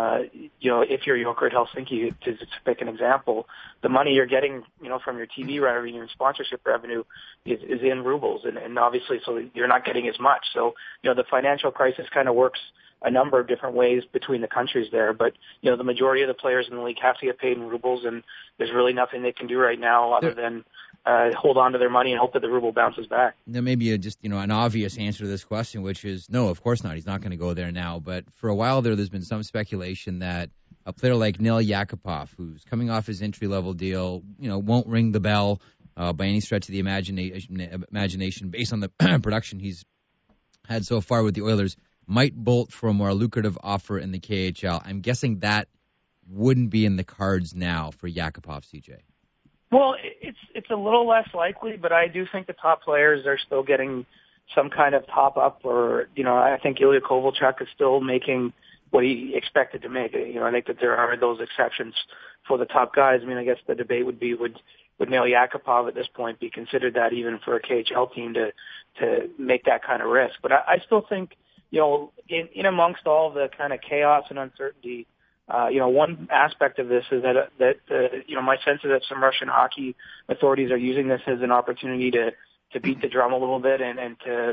if you're Jokerit Helsinki, to pick an example, the money you're getting, from your TV revenue and sponsorship revenue is in rubles, and obviously, so you're not getting as much. So, the financial crisis kind of works a number of different ways between the countries there, but, the majority of the players in the league have to get paid in rubles, and there's really nothing they can do right now other than hold on to their money and hope that the ruble bounces back. There may be just an obvious answer to this question, which is no, of course not. He's not going to go there now. But for a while there's been some speculation that a player like Nail Yakupov, who's coming off his entry-level deal, won't ring the bell by any stretch of the imagination based on the production he's had so far with the Oilers, might bolt for a more lucrative offer in the KHL. I'm guessing that wouldn't be in the cards now for Yakupov, CJ. Well, it's a little less likely, but I do think the top players are still getting some kind of top up, or I think Ilya Kovalchuk is still making what he expected to make. I think that there are those exceptions for the top guys. I mean, I guess the debate would be would Nail Yakupov at this point be considered that even for a KHL team to make that kind of risk? But I still think in amongst all the kind of chaos and uncertainty. One aspect of this is that my sense is that some Russian hockey authorities are using this as an opportunity to beat the drum a little bit and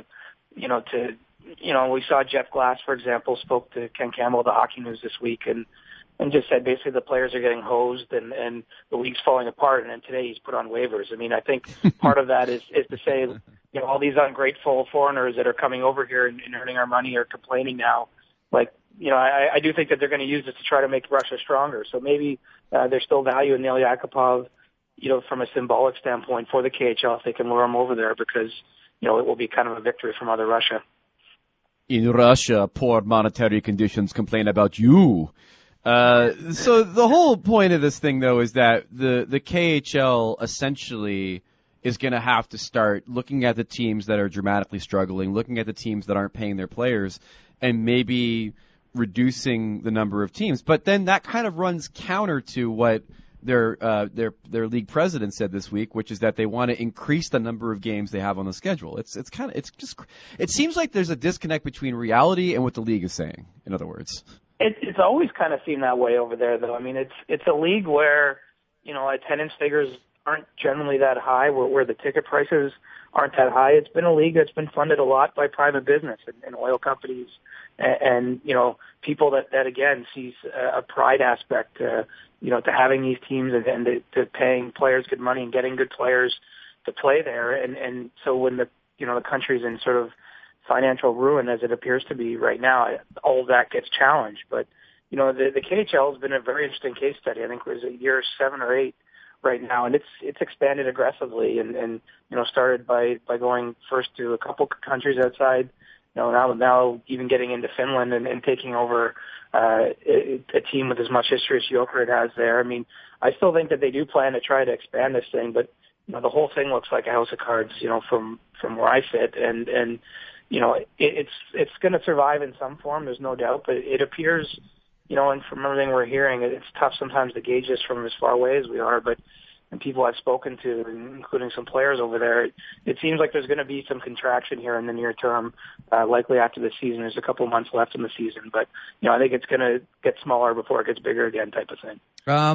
we saw Jeff Glass, for example, spoke to Ken Campbell of the Hockey News this week and just said basically the players are getting hosed and the league's falling apart, and then today he's put on waivers. I mean, I think part of that is to say, all these ungrateful foreigners that are coming over here and earning our money are complaining now. Like, I do think that they're going to use this to try to make Russia stronger. So maybe there's still value in Nail Yakupov, from a symbolic standpoint for the KHL if they can lure him over there because, it will be kind of a victory for Mother Russia. In Russia, poor monetary conditions complain about you. So the whole point of this thing, though, is that the KHL essentially is going to have to start looking at the teams that are dramatically struggling, looking at the teams that aren't paying their players, and maybe reducing the number of teams. But then that kind of runs counter to what their league president said this week, which is that they want to increase the number of games they have on the schedule. It seems like there's a disconnect between reality and what the league is saying. In other words, it's always kind of seemed that way over there, though. I mean, it's a league where attendance figures aren't generally that high, where the ticket prices aren't that high. It's been a league that's been funded a lot by private business and oil companies and people that again sees a pride aspect to having these teams and to paying players good money and getting good players to play there. And so when the country's in sort of financial ruin as it appears to be right now, all of that gets challenged. But the KHL has been a very interesting case study. I think it was year 7 or 8 right now, and it's expanded aggressively and started by going first to a couple countries outside, now even getting into Finland and taking over a team with as much history as Jokerit has there. I mean, I still think that they do plan to try to expand this thing, but the whole thing looks like a house of cards, from where I sit, and it's going to survive in some form, there's no doubt, but it appears, and from everything we're hearing, it's tough sometimes to gauge this from as far away as we are, but and people I've spoken to, including some players over there, it seems like there's going to be some contraction here in the near term, likely after the season. There's a couple months left in the season, but I think it's going to get smaller before it gets bigger again, type of thing.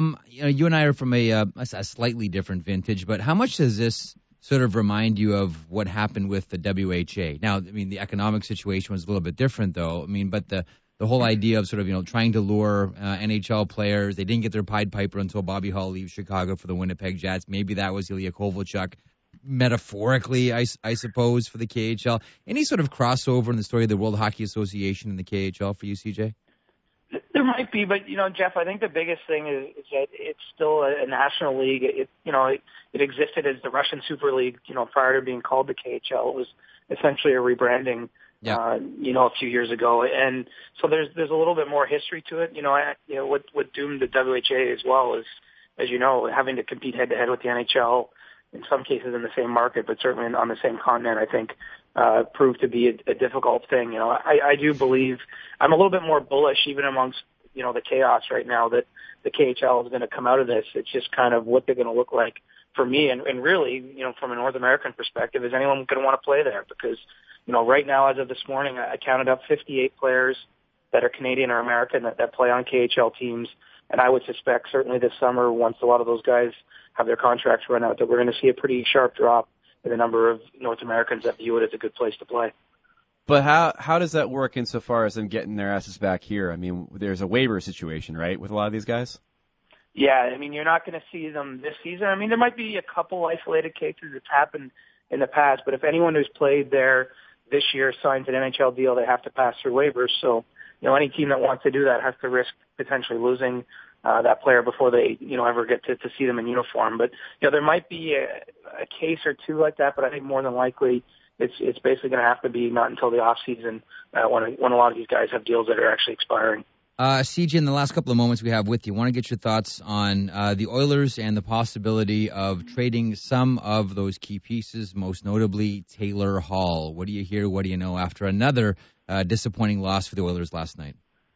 You and I are from a slightly different vintage, but how much does this sort of remind you of what happened with the WHA? Now, I mean, the economic situation was a little bit different, though. I mean, but the whole idea of sort of, trying to lure NHL players. They didn't get their Pied Piper until Bobby Hull leaves Chicago for the Winnipeg Jets. Maybe that was Ilya Kovalchuk, metaphorically, I suppose, for the KHL. Any sort of crossover in the story of the World Hockey Association and the KHL for you, CJ? There might be, but, Jeff, I think the biggest thing is that it's still a national league. It existed as the Russian Super League, prior to being called the KHL. It was essentially a rebranding. Yeah. A few years ago, and so there's a little bit more history to it. What doomed the WHA as well is, as having to compete head to head with the NHL in some cases in the same market, but certainly on the same continent. I think proved to be a difficult thing. I do believe I'm a little bit more bullish, even amongst the chaos right now, that the KHL is going to come out of this. It's just kind of what they're going to look like for me, and really, from a North American perspective, is anyone going to want to play there? Because right now, as of this morning, I counted up 58 players that are Canadian or American that play on KHL teams. And I would suspect certainly this summer, once a lot of those guys have their contracts run out, that we're going to see a pretty sharp drop in the number of North Americans that view it as a good place to play. But how does that work insofar as them getting their asses back here? I mean, there's a waiver situation, right, with a lot of these guys? Yeah, I mean, you're not going to see them this season. I mean, there might be a couple isolated cases that's happened in the past, but if anyone who's played there this year signs an NHL deal, they have to pass through waivers. So, any team that wants to do that has to risk potentially losing that player before they, ever get to see them in uniform. But, there might be a case or two like that, but I think more than likely it's basically going to have to be not until the off season when a lot of these guys have deals that are actually expiring. CJ, in the last couple of moments we have with you, I want to get your thoughts on the Oilers and the possibility of trading some of those key pieces, most notably Taylor Hall. What do you hear? What do you know after another disappointing loss for the Oilers last night?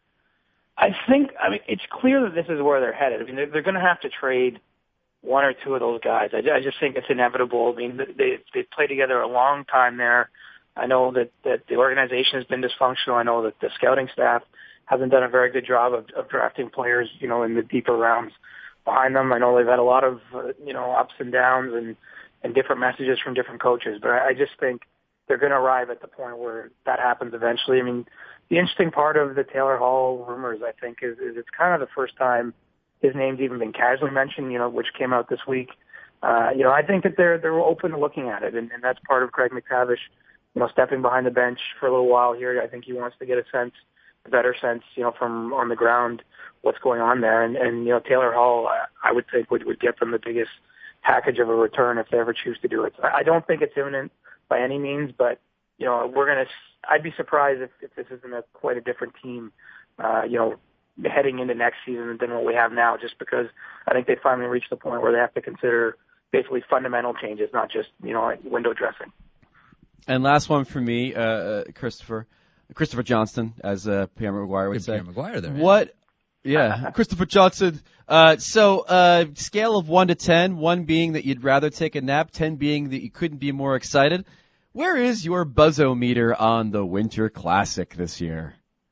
I mean, it's clear that this is where they're headed. I mean, they're going to have to trade one or two of those guys. I just think it's inevitable. I mean, they've played together a long time there. I know that the organization has been dysfunctional. I know that the scouting staff hasn't done a very good job of drafting players, in the deeper rounds behind them. I know they've had a lot of, ups and downs and different messages from different coaches, but I just think they're going to arrive at the point where that happens eventually. I mean, the interesting part of the Taylor Hall rumors, I think, is it's kind of the first time his name's even been casually mentioned, which came out this week. I think that they're open to looking at it, and that's part of Craig McTavish, stepping behind the bench for a little while here. I think he wants to get a better sense, from on the ground, what's going on there. And Taylor Hall, I would think would get them the biggest package of a return if they ever choose to do it. So I don't think it's imminent by any means, but, I'd be surprised if this isn't quite a different team, heading into next season than what we have now, just because I think they finally reached the point where they have to consider basically fundamental changes, not just, like window dressing. And last one for me, Christopher Johnston, as Pierre McGuire would say. Pierre McGuire there. What? Yeah, Christopher Johnson. So scale of 1 to 10, 1 being that you'd rather take a nap, 10 being that you couldn't be more excited. Where is your buzzometer on the Winter Classic this year?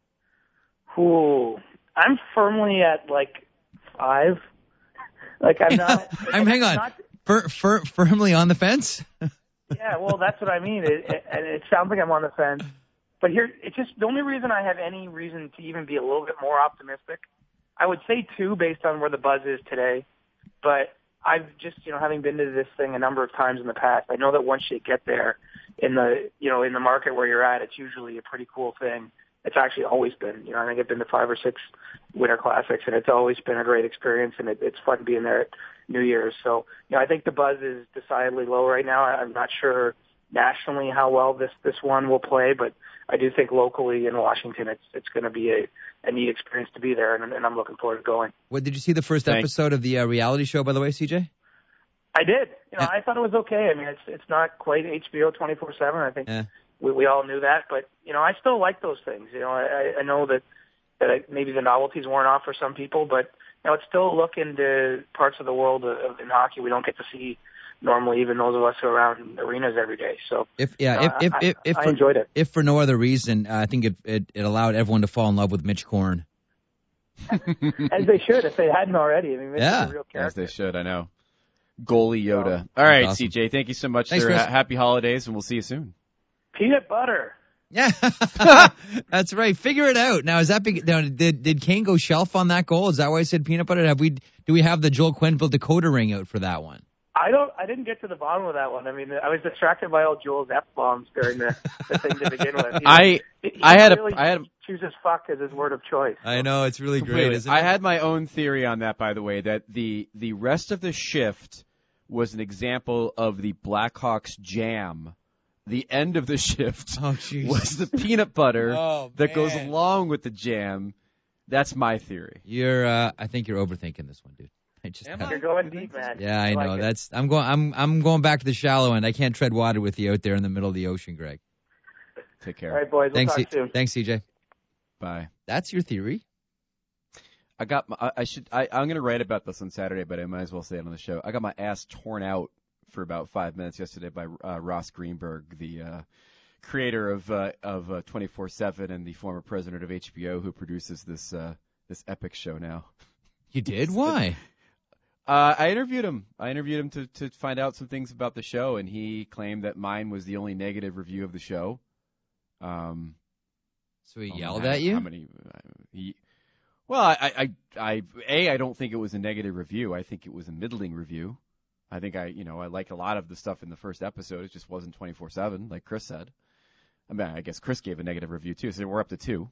Ooh, I'm firmly at 5. I'm not. Hang on. Firmly on the fence? Yeah, well, that's what I mean. It sounds like I'm on the fence. But here, it's just the only reason I have any reason to even be a little bit more optimistic. I would say 2 based on where the buzz is today. But I've just, having been to this thing a number of times in the past, I know that once you get there in the market where you're at, it's usually a pretty cool thing. It's actually always been. I think I've been to 5 or 6 Winter Classics, and it's always been a great experience, and it's fun being there at New Year's. So, I think the buzz is decidedly low right now. I'm not sure nationally how well this one will play, but I do think locally in Washington it's going to be a neat experience to be there, and I'm looking forward to going. What, did you see the first episode of the reality show, by the way, CJ? I did. I thought it was okay. I mean, it's not quite HBO 24/7. I think we all knew that, but I still like those things. I know that maybe the novelties weren't off for some people, but it's still a look into parts of the world in hockey we don't get to see normally, even those of us who are around arenas every day. So I enjoyed it. If for no other reason, I think it allowed everyone to fall in love with Mitch Korn. As they should, if they hadn't already. I mean, Mitch is a real character. As they should, I know. Goalie Yoda. All right, awesome. CJ, thank you so much. Thanks, Chris. Happy holidays, and we'll see you soon. Peanut butter. Yeah, that's right. Figure it out. Now, is that big? Now, did Kane go shelf on that goal? Is that why I said peanut butter? Do we have the Joel Quenneville Dakota ring out for that one? I didn't get to the bottom of that one. I mean, I was distracted by all Joel's F-bombs during the thing to begin with. I chooses fuck as his word of choice. I know, it's really great, isn't it? I had my own theory on that, by the way, that the rest of the shift was an example of the Blackhawks jam. The end of the shift was the peanut butter that goes along with the jam. That's my theory. I think you're overthinking this one, dude. You're going deep, man. Yeah, I know. I'm going back to the shallow end. I can't tread water with you out there in the middle of the ocean, Greg. Take care. All right, boys. We'll talk soon. Thanks, CJ. Bye. That's your theory. I'm going to write about this on Saturday, but I might as well say it on the show. I got my ass torn out for about 5 minutes yesterday by Ross Greenberg, the creator of 24/7 and the former president of HBO, who produces this epic show now. You did? Why? I interviewed him. To find out some things about the show, and he claimed that mine was the only negative review of the show. So he yelled at you? I don't think it was a negative review. I think it was a middling review. I think I liked a lot of the stuff in the first episode. It just wasn't 24/7, like Chris said. I mean, I guess Chris gave a negative review too, so we're up to 2.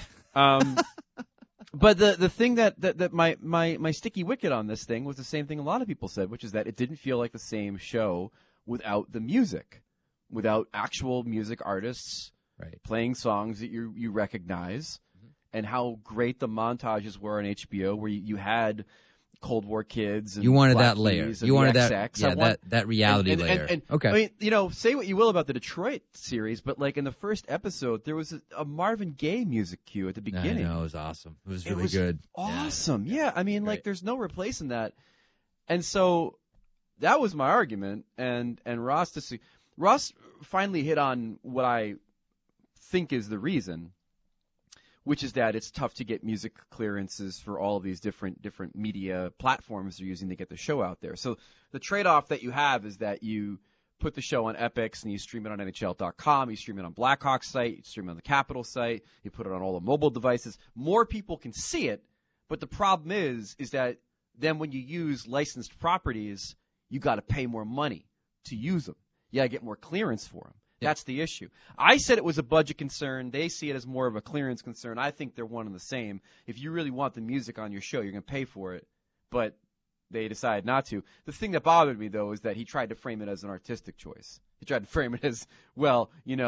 But the thing that my sticky wicket on this thing was the same thing a lot of people said, which is that it didn't feel like the same show without the music, without actual music artists playing songs that you recognize, and how great the montages were on HBO, where you had Cold War Kids. And you wanted Black that layer. Keys You wanted XX. that reality layer. And, okay. I mean, say what you will about the Detroit series, but like in the first episode, there was a Marvin Gaye music cue at the beginning. I know, it was awesome. It was really good. Awesome. Yeah. I mean, like, there's no replacing that. And so that was my argument. And Ross finally hit on what I think is the reason, which is that it's tough to get music clearances for all of these different media platforms they're using to get the show out there. So the trade-off that you have is that you put the show on Epix and you stream it on NHL.com, you stream it on Blackhawks site, you stream it on the Capital site, you put it on all the mobile devices. More people can see it, but the problem is that then when you use licensed properties, you got to pay more money to use them. You got to get more clearance for them. That's the issue. I said it was a budget concern. They see it as more of a clearance concern. I think they're one and the same. If you really want the music on your show, you're going to pay for it. But they decided not to. The thing that bothered me, though, is that he tried to frame it as an artistic choice. He tried to frame it as, well,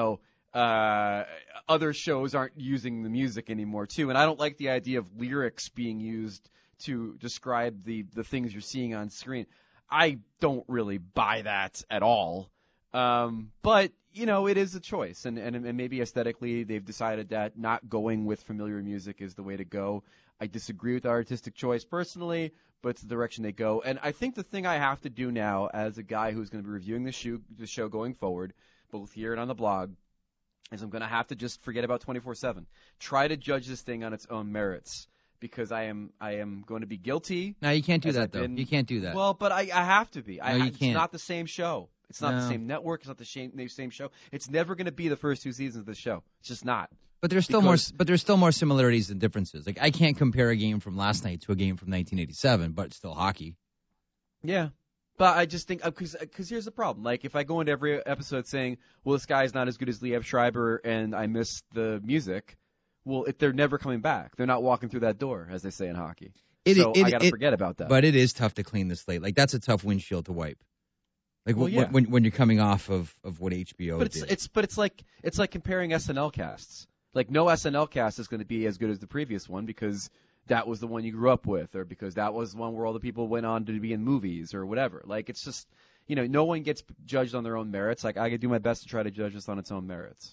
other shows aren't using the music anymore too. And I don't like the idea of lyrics being used to describe the things you're seeing on screen. I don't really buy that at all. But it is a choice, and maybe aesthetically they've decided that not going with familiar music is the way to go. I disagree with the artistic choice personally, but it's the direction they go. And I think the thing I have to do now as a guy who's going to be reviewing the show going forward, both here and on the blog, is I'm going to have to just forget about 24/7. Try to judge this thing on its own merits, because I am going to be guilty. No, you can't do that, though. You can't do that. Well, but I have to be. No, you can't. It's not the same show. It's not the same network. It's not the same show. It's never going to be the first 2 seasons of the show. It's just not. But there's still more similarities than differences. Like, I can't compare a game from last night to a game from 1987, but it's still hockey. Yeah. But I just think, because here's the problem. Like, if I go into every episode saying, well, this guy's not as good as Liev Schreiber and I miss the music, well, they're never coming back. They're not walking through that door, as they say in hockey. I got to forget about that. But it is tough to clean the slate. Like, that's a tough windshield to wipe. Like, when you're coming off of what HBO did. It's like comparing SNL casts. Like, no SNL cast is going to be as good as the previous one because that was the one you grew up with, or because that was one where all the people went on to be in movies or whatever. Like, it's just, no one gets judged on their own merits. Like, I could do my best to try to judge this on its own merits,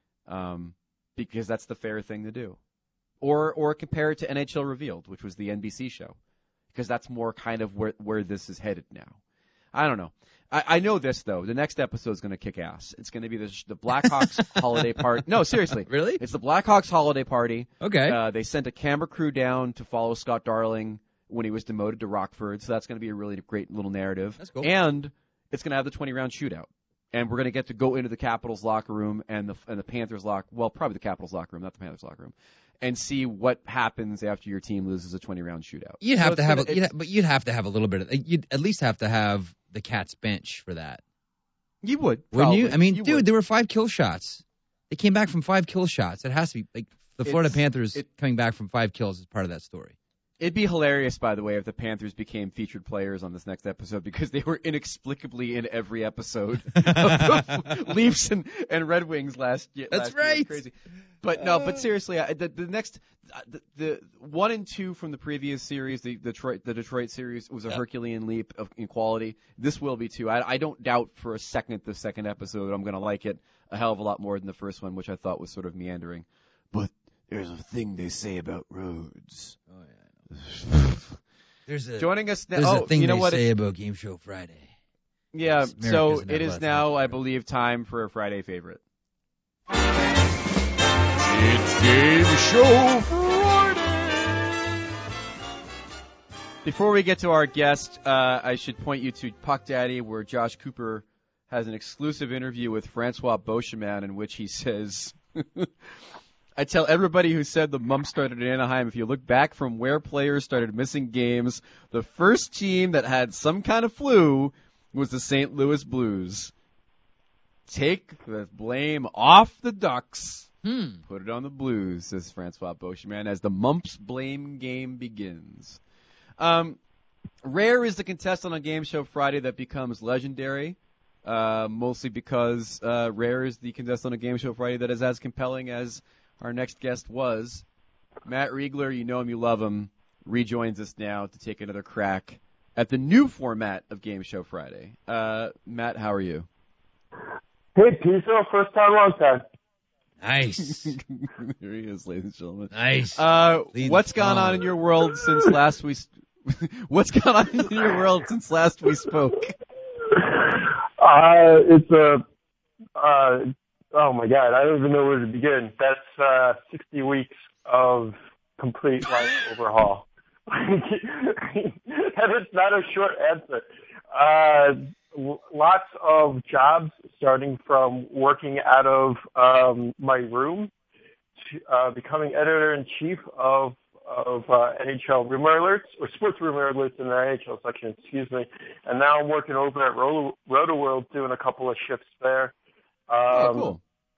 because that's the fair thing to do. Or compare it to NHL Revealed, which was the NBC show, because that's more kind of where this is headed now. I don't know. I know this, though. The next episode is going to kick ass. It's going to be the Blackhawks holiday party. No, seriously. Really? It's the Blackhawks holiday party. Okay. They sent a camera crew down to follow Scott Darling when he was demoted to Rockford, so that's going to be a really great little narrative. That's cool. And it's going to have the 20-round shootout. And we're going to get to go into the Capitals locker room and the Panthers probably the Capitals locker room, not the Panthers locker room, and see what happens after your team loses a 20-round shootout. You'd have to have a little bit of. You'd at least have to have the Cats bench for that. You would, wouldn't you? I mean, would. There were 5 kill shots. They came back from 5 kill shots. It has to be like the Florida Panthers coming back from 5 kills is part of that story. It'd be hilarious, by the way, if the Panthers became featured players on this next episode, because they were inexplicably in every episode of the Leafs and Red Wings last year. That's right. Year. Crazy. But seriously, the next, the 1 and 2 from the previous series, the Detroit series was a Herculean leap in quality. This will be too. I don't doubt for a second the second episode I'm going to like it a hell of a lot more than the first one, which I thought was sort of meandering. But there's a thing they say about roads. Oh yeah. Joining us now. There's a thing they say about Game Show Friday. Yeah, so it is now, I believe, time for a Friday favorite. It's Game Show Friday! Before we get to our guest, I should point you to Puck Daddy, where Josh Cooper has an exclusive interview with Francois Beauchemin in which he says... I tell everybody who said the mumps started in Anaheim, if you look back from where players started missing games, the first team that had some kind of flu was the St. Louis Blues. Take the blame off the Ducks. Put it on the Blues, says Francois Beauchemin, as the mumps blame game begins. Rare is the contestant on Game Show Friday that becomes legendary, mostly because Rare is the contestant on Game Show Friday that is as compelling as our next guest was. Matt Riegler, you know him, you love him, rejoins us now to take another crack at the new format of Game Show Friday. Matt, how are you? Hey, Piso, first time, long time. Nice. Here he is, ladies and gentlemen. Nice. What's gone on in your world since last we? What's gone on in your world since last we spoke? It's oh my God, I don't even know where to begin. That's 60 weeks of complete life overhaul. That is not a short answer. Lots of jobs, starting from working out of my room to becoming editor-in-chief of NHL Rumor Alerts, or Sports Rumor Alerts in the NHL section, excuse me. And now I'm working over at Roto World doing a couple of shifts there. Cool.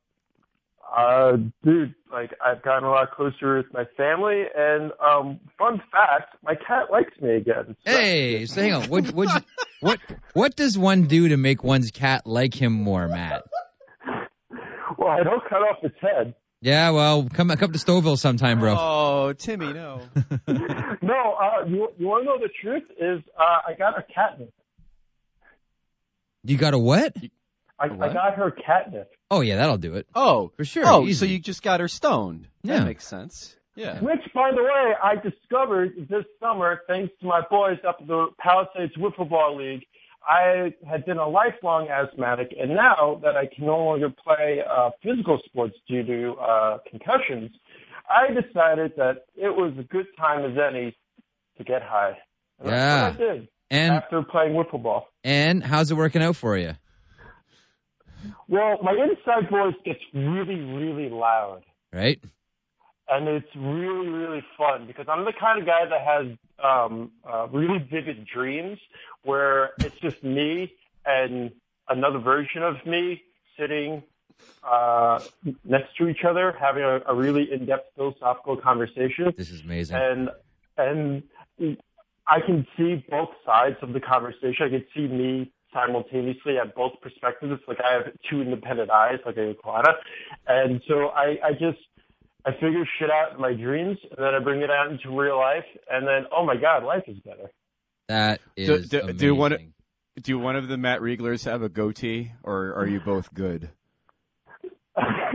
Dude, I've gotten a lot closer with my family, and fun fact, my cat likes me again. So. Hey, so hang on. What does one do to make one's cat like him more, Matt? Well, I don't cut off its head. Yeah, well, come to Stouffville sometime, bro. Oh, Timmy, no. No, you want to know the truth is I got her catnip. You got a what? I got her catnip. Oh, yeah, that'll do it. Oh, for sure. Oh, easy. so you just got her stoned. Yeah. That makes sense. Yeah. Which, by the way, I discovered this summer thanks to my boys up at the Palisades Wiffle Ball League. I had been a lifelong asthmatic, and now that I can no longer play physical sports due to concussions, I decided that it was a good time as any to get high. And that's what I did after playing wiffle ball. And how's it working out for you? Well, my inside voice gets really, really loud. Right. And it's really, really fun because I'm the kind of guy that has really vivid dreams where it's just me and another version of me sitting next to each other, having a really in-depth philosophical conversation. This is amazing. And I can see both sides of the conversation. I can see me simultaneously at both perspectives. Like I have two independent eyes, like a iguana. And so I figure shit out in my dreams, and then I bring it out into real life, and then, oh my God, life is better. That is amazing. Do one of the Matt Rieglers have a goatee, or are you both good? I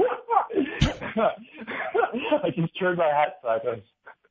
just turned my hat sideways.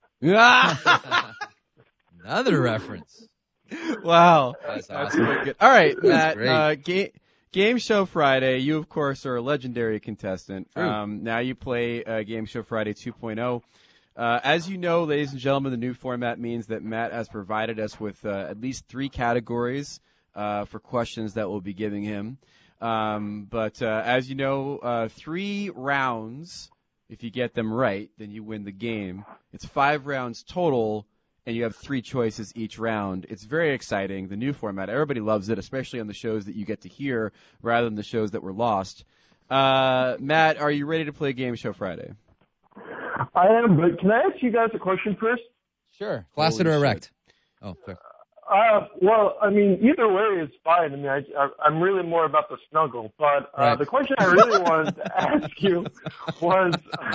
Another reference. Wow. That's awesome. Good. All right, That's Matt. great. Game Show Friday, you, of course, are a legendary contestant. Now you play Game Show Friday 2.0. As you know, ladies and gentlemen, the new format means that Matt has provided us with at least 3 categories for questions that we'll be giving him. But as you know, 3 rounds, if you get them right, then you win the game. It's 5 rounds total, and you have 3 choices each round. It's very exciting, the new format. Everybody loves it, especially on the shows that you get to hear rather than the shows that were lost. Matt, are you ready to play Game Show Friday? I am, but can I ask you guys a question first? Sure. Flaccid or erect? Oh, sorry. Well, I mean, either way is fine. I mean, I'm really more about the snuggle. But Right. The question I really wanted to ask you was,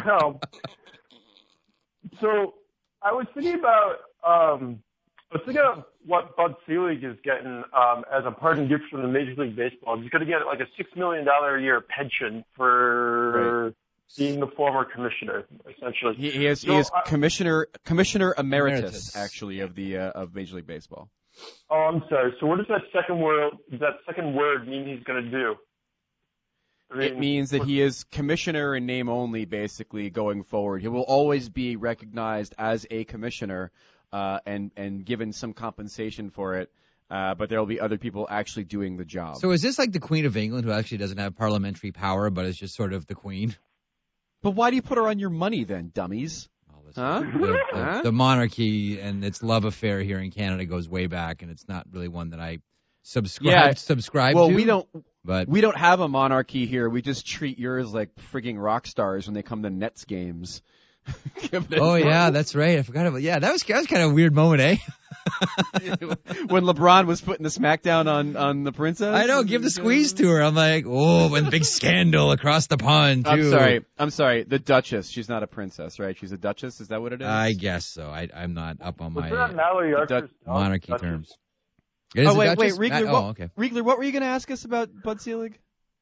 so I was thinking about what Bud Selig is getting as a parting gift from the Major League Baseball. He's going to get like a $6 million a year pension for being the former commissioner, essentially. He is commissioner emeritus, actually, of Major League Baseball. Oh, I'm sorry. So what does that second word mean he's going to do? I mean, it means that he is commissioner in name only, basically, going forward. He will always be recognized as a commissioner and given some compensation for it, but there will be other people actually doing the job. So is this like the Queen of England, who actually doesn't have parliamentary power, but is just sort of the Queen? But why do you put her on your money then, dummies? The monarchy and its love affair here in Canada goes way back, and it's not really one that I subscribe to. Well, we don't have a monarchy here. We just treat yours like frigging rock stars when they come to Nets games. Oh yeah, that's right. I forgot about. Yeah, that was kind of a weird moment, eh? When LeBron was putting the smackdown on the princess. I know, give the squeeze to her. I'm like, oh, when big scandal across the pond too. I'm sorry. The Duchess. She's not a princess, right? She's a Duchess. Is that what it is? I guess so. I'm not up on my monarchy terms. Wait, Riegler. Okay. Riegler, what were you going to ask us about Bud Selig?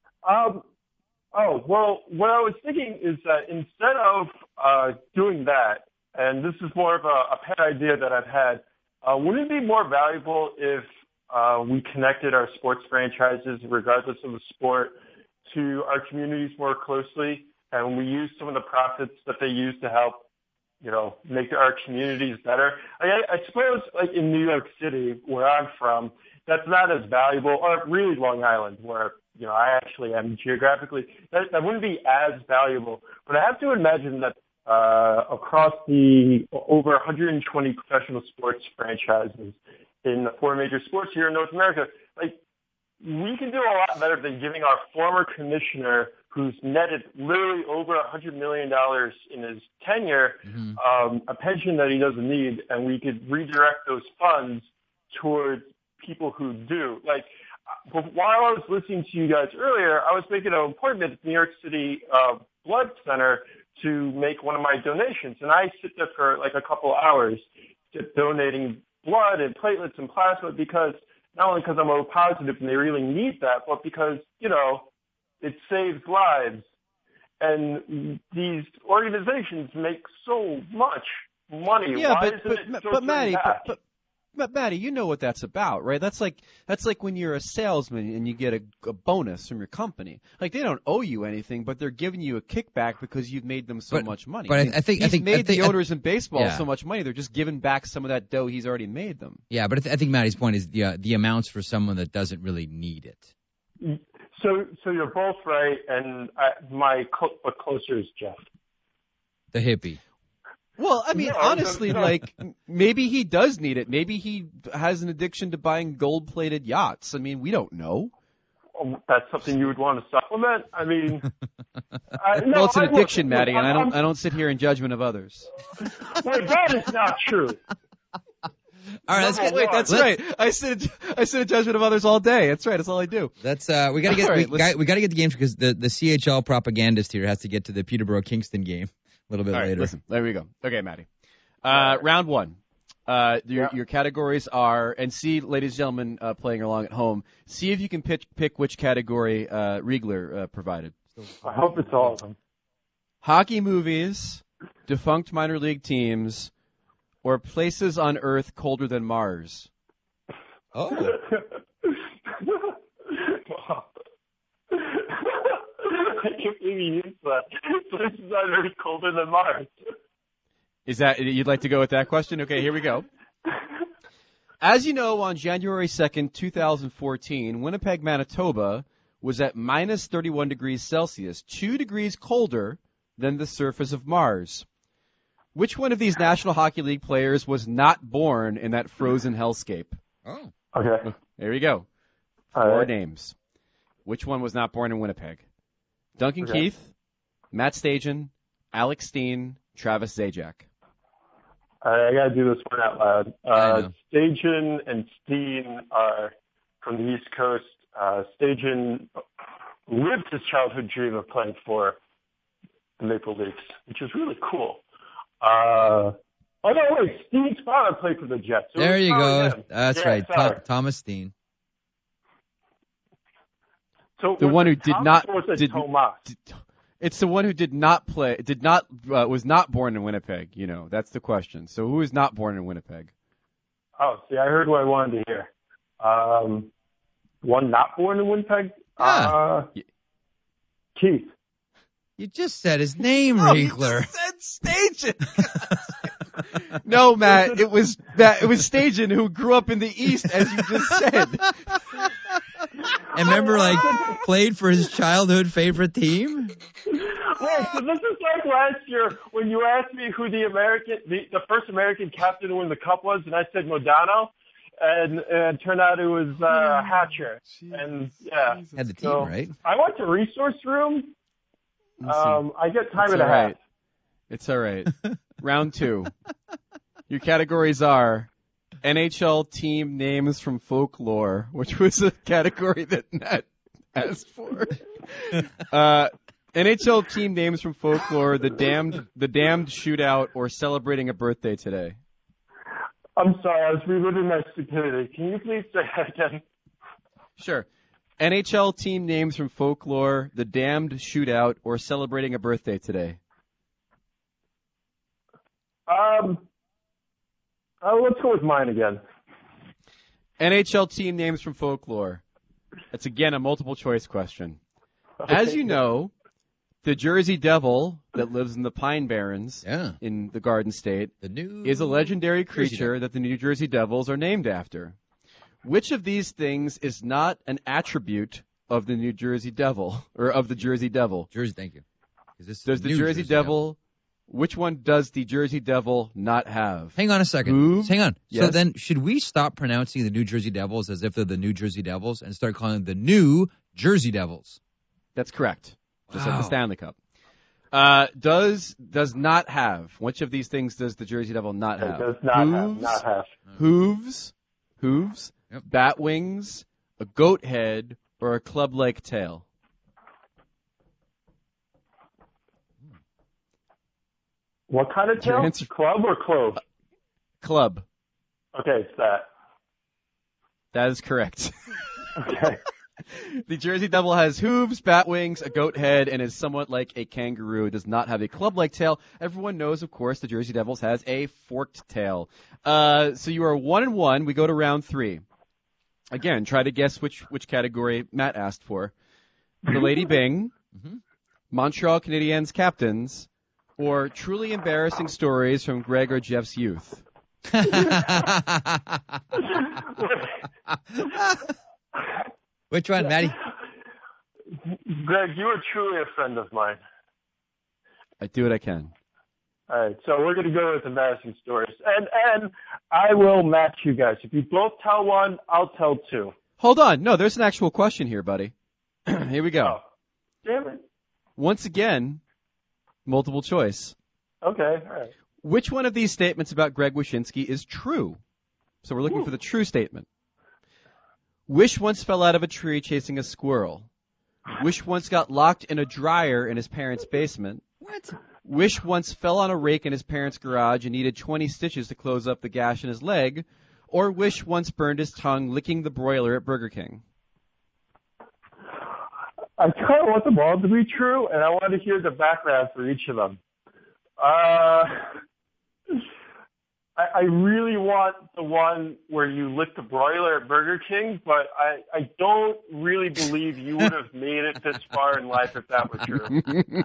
Well, what I was thinking is that instead of doing that, and this is more of a pet idea that I've had, wouldn't it be more valuable if we connected our sports franchises, regardless of the sport, to our communities more closely, and we use some of the profits that they use to help, make our communities better? I suppose, like in New York City, where I'm from, that's not as valuable, or really Long Island, where I actually am geographically, that wouldn't be as valuable. But I have to imagine that across the over 120 professional sports franchises in the 4 major sports here in North America, like, we can do a lot better than giving our former commissioner, who's netted literally over $100 million in his tenure, a pension that he doesn't need, and we could redirect those funds towards people who do. Like, But while I was listening to you guys earlier, I was making an appointment at the New York City Blood Center to make one of my donations. And I sit there for like a couple hours donating blood and platelets and plasma because not only because I'm O positive and they really need that, but because, you know, it saves lives. And these organizations make so much money. Yeah, Why but Matty, but Matty, you know what that's about, right? That's like when you're a salesman and you get a bonus from your company. Like they don't owe you anything, but they're giving you a kickback because you've made them so much money. But I think the owners in baseball so much money. They're just giving back some of that dough he's already made them. Yeah, but I think Matty's point is the amounts for someone that doesn't really need it. So you're both right, and but closer is Jeff. The hippie. Well, I mean, honestly, like, maybe he does need it. Maybe he has an addiction to buying gold-plated yachts. I mean, we don't know. That's something you would want to supplement? I mean... well, it's an addiction, Matty, and I don't sit here in judgment of others. Wait, that is not true. All right, that's right. I sit in judgment of others all day. That's right. That's all I do. That's we got to get we got to get the games because the CHL propagandist here has to get to the Peterborough Kingston game a little bit later. Listen, there we go. Okay, Matty. Round one. Your categories are, and see, ladies and gentlemen, playing along at home, see if you can pick which category Riegler provided. I hope it's all of them. Hockey movies, defunct minor league teams, or places on Earth colder than Mars. Oh. I can't believe you used that. Places on Earth colder than Mars. Is that, you'd like to go with that question? Okay, here we go. As you know, on January 2nd, 2014, Winnipeg, Manitoba was at minus 31 degrees Celsius, 2 degrees colder than the surface of Mars. Which one of these National Hockey League players was not born in that frozen hellscape? Oh. Okay. There we go. Four names. Which one was not born in Winnipeg? Duncan Keith, Matt Stajan, Alex Steen, Travis Zajac. I got to do this one out loud. Stajan and Steen are from the East Coast. Stajan lived his childhood dream of playing for the Maple Leafs, which is really cool. Oh, no, wait. Steen's father played for the Jets. There you go. That's right. Thomas Steen. So the one who did not it's the one who did not play, was not born in Winnipeg. You know, that's the question. So who is not born in Winnipeg? Oh, see, I heard what I wanted to hear. One not born in Winnipeg? Keith. You just said his name, Riegler. You just said Stajan. No, Matt, it was Stajan who grew up in the East, as you just said. And remember, played for his childhood favorite team? Wait, so this is like last year when you asked me who the first American captain to win the Cup was, and I said Modano, and it turned out it was Hatcher. And yeah, had the team right. I went to resource room. I get time and a half. It's all right. Round two. Your categories are NHL team names from folklore, which was a category that Matt asked for. NHL team names from folklore, the damned shootout, or celebrating a birthday today. I'm sorry, I was reliving my stupidity. Can you please say that again? Sure. NHL team names from folklore, the damned shootout, or celebrating a birthday today. Let's go with mine again. NHL team names from folklore. That's again a multiple choice question. Okay. As you know, the Jersey Devil that lives in the Pine Barrens in the Garden State is a legendary creature that the New Jersey Devils are named after. Which of these things is not an attribute of the New Jersey Devil, or of the Jersey Devil? Jersey, thank you. Does the Jersey Devil, which one does the Jersey Devil not have? Hang on a second. Who? Hang on. Yes? So then, should we stop pronouncing the New Jersey Devils as if they're the New Jersey Devils and start calling them the New Jersey Devils? That's correct. Just like the Stanley Cup. Does not have. Which of these things does the Jersey Devil not have? It does not have. Hooves, bat wings, a goat head, or a club-like tail? What kind of Your tail? answer- Club or clove? Club. Okay, it's that. That is correct. Okay. The Jersey Devil has hooves, bat wings, a goat head, and is somewhat like a kangaroo. It does not have a club-like tail. Everyone knows, of course, the Jersey Devils has a forked tail. So you are 1-1. We go to round 3. Again, try to guess which category Matt asked for. The Lady Bing, Montreal Canadiens captains, or truly embarrassing stories from Greg or Jeff's youth. Which one, Matty? Greg, you are truly a friend of mine. I do what I can. All right, so we're going to go with embarrassing stories. And I will match you guys. If you both tell one, I'll tell two. Hold on. No, there's an actual question here, buddy. Here we go. Oh, damn it. Once again, multiple choice. Okay, all right. Which one of these statements about Greg Wyshynski is true? So we're looking for the true statement. Wish once fell out of a tree chasing a squirrel. Wish once got locked in a dryer in his parents' basement. What? Wish once fell on a rake in his parents' garage and needed 20 stitches to close up the gash in his leg. Or Wish once burned his tongue licking the broiler at Burger King. I kind of want them all to be true, and I want to hear the background for each of them. I really want the one where you lick the broiler at Burger King, but I don't really believe you would have made it this far in life if that were true.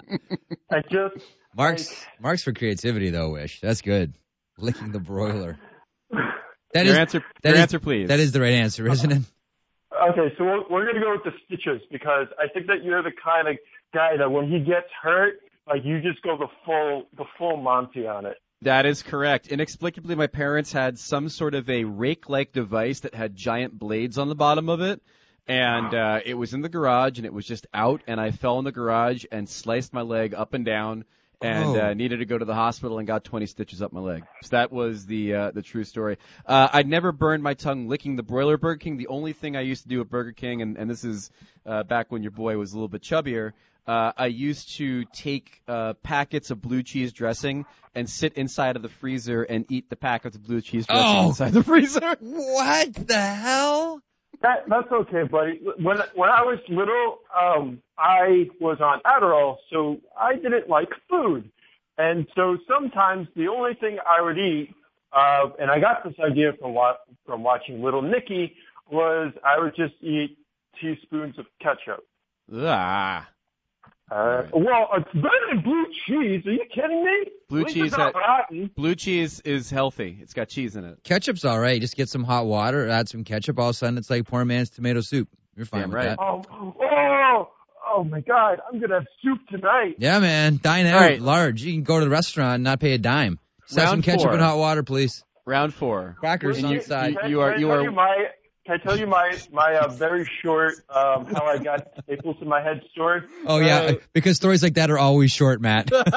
Marks for creativity, though, Wish. That's good. Licking the broiler. Your answer, please. That is the right answer, isn't it? Okay, so we're going to go with the stitches because I think that you're the kind of guy that when he gets hurt, like you just go the full Monty on it. That is correct. Inexplicably, my parents had some sort of a rake-like device that had giant blades on the bottom of it, and it was in the garage, and it was just out, and I fell in the garage and sliced my leg up and down and needed to go to the hospital and got 20 stitches up my leg. So that was the true story. I'd never burned my tongue licking the broiler at Burger King. The only thing I used to do at Burger King, and this is back when your boy was a little bit chubbier, I used to take packets of blue cheese dressing and sit inside of the freezer and eat the packets of blue cheese dressing inside the freezer. What the hell? That's okay, buddy. When I was little, I was on Adderall, so I didn't like food. And so sometimes the only thing I would eat, and I got this idea from watching Little Nicky, was I would just eat teaspoons of ketchup. Ah. Well, it's better than blue cheese. Are you kidding me? Blue cheese is healthy. It's got cheese in it. Ketchup's all right. Just get some hot water, add some ketchup. All of a sudden, it's like poor man's tomato soup. You're fine with that. Oh my God! I'm gonna have soup tonight. Yeah, man. Dine out large. You can go to the restaurant and not pay a dime. Just have some ketchup and hot water, please. Round 4. Crackers on the side. Can I tell you my very short how I got staples in my head story? Oh yeah, because stories like that are always short, Matt. No,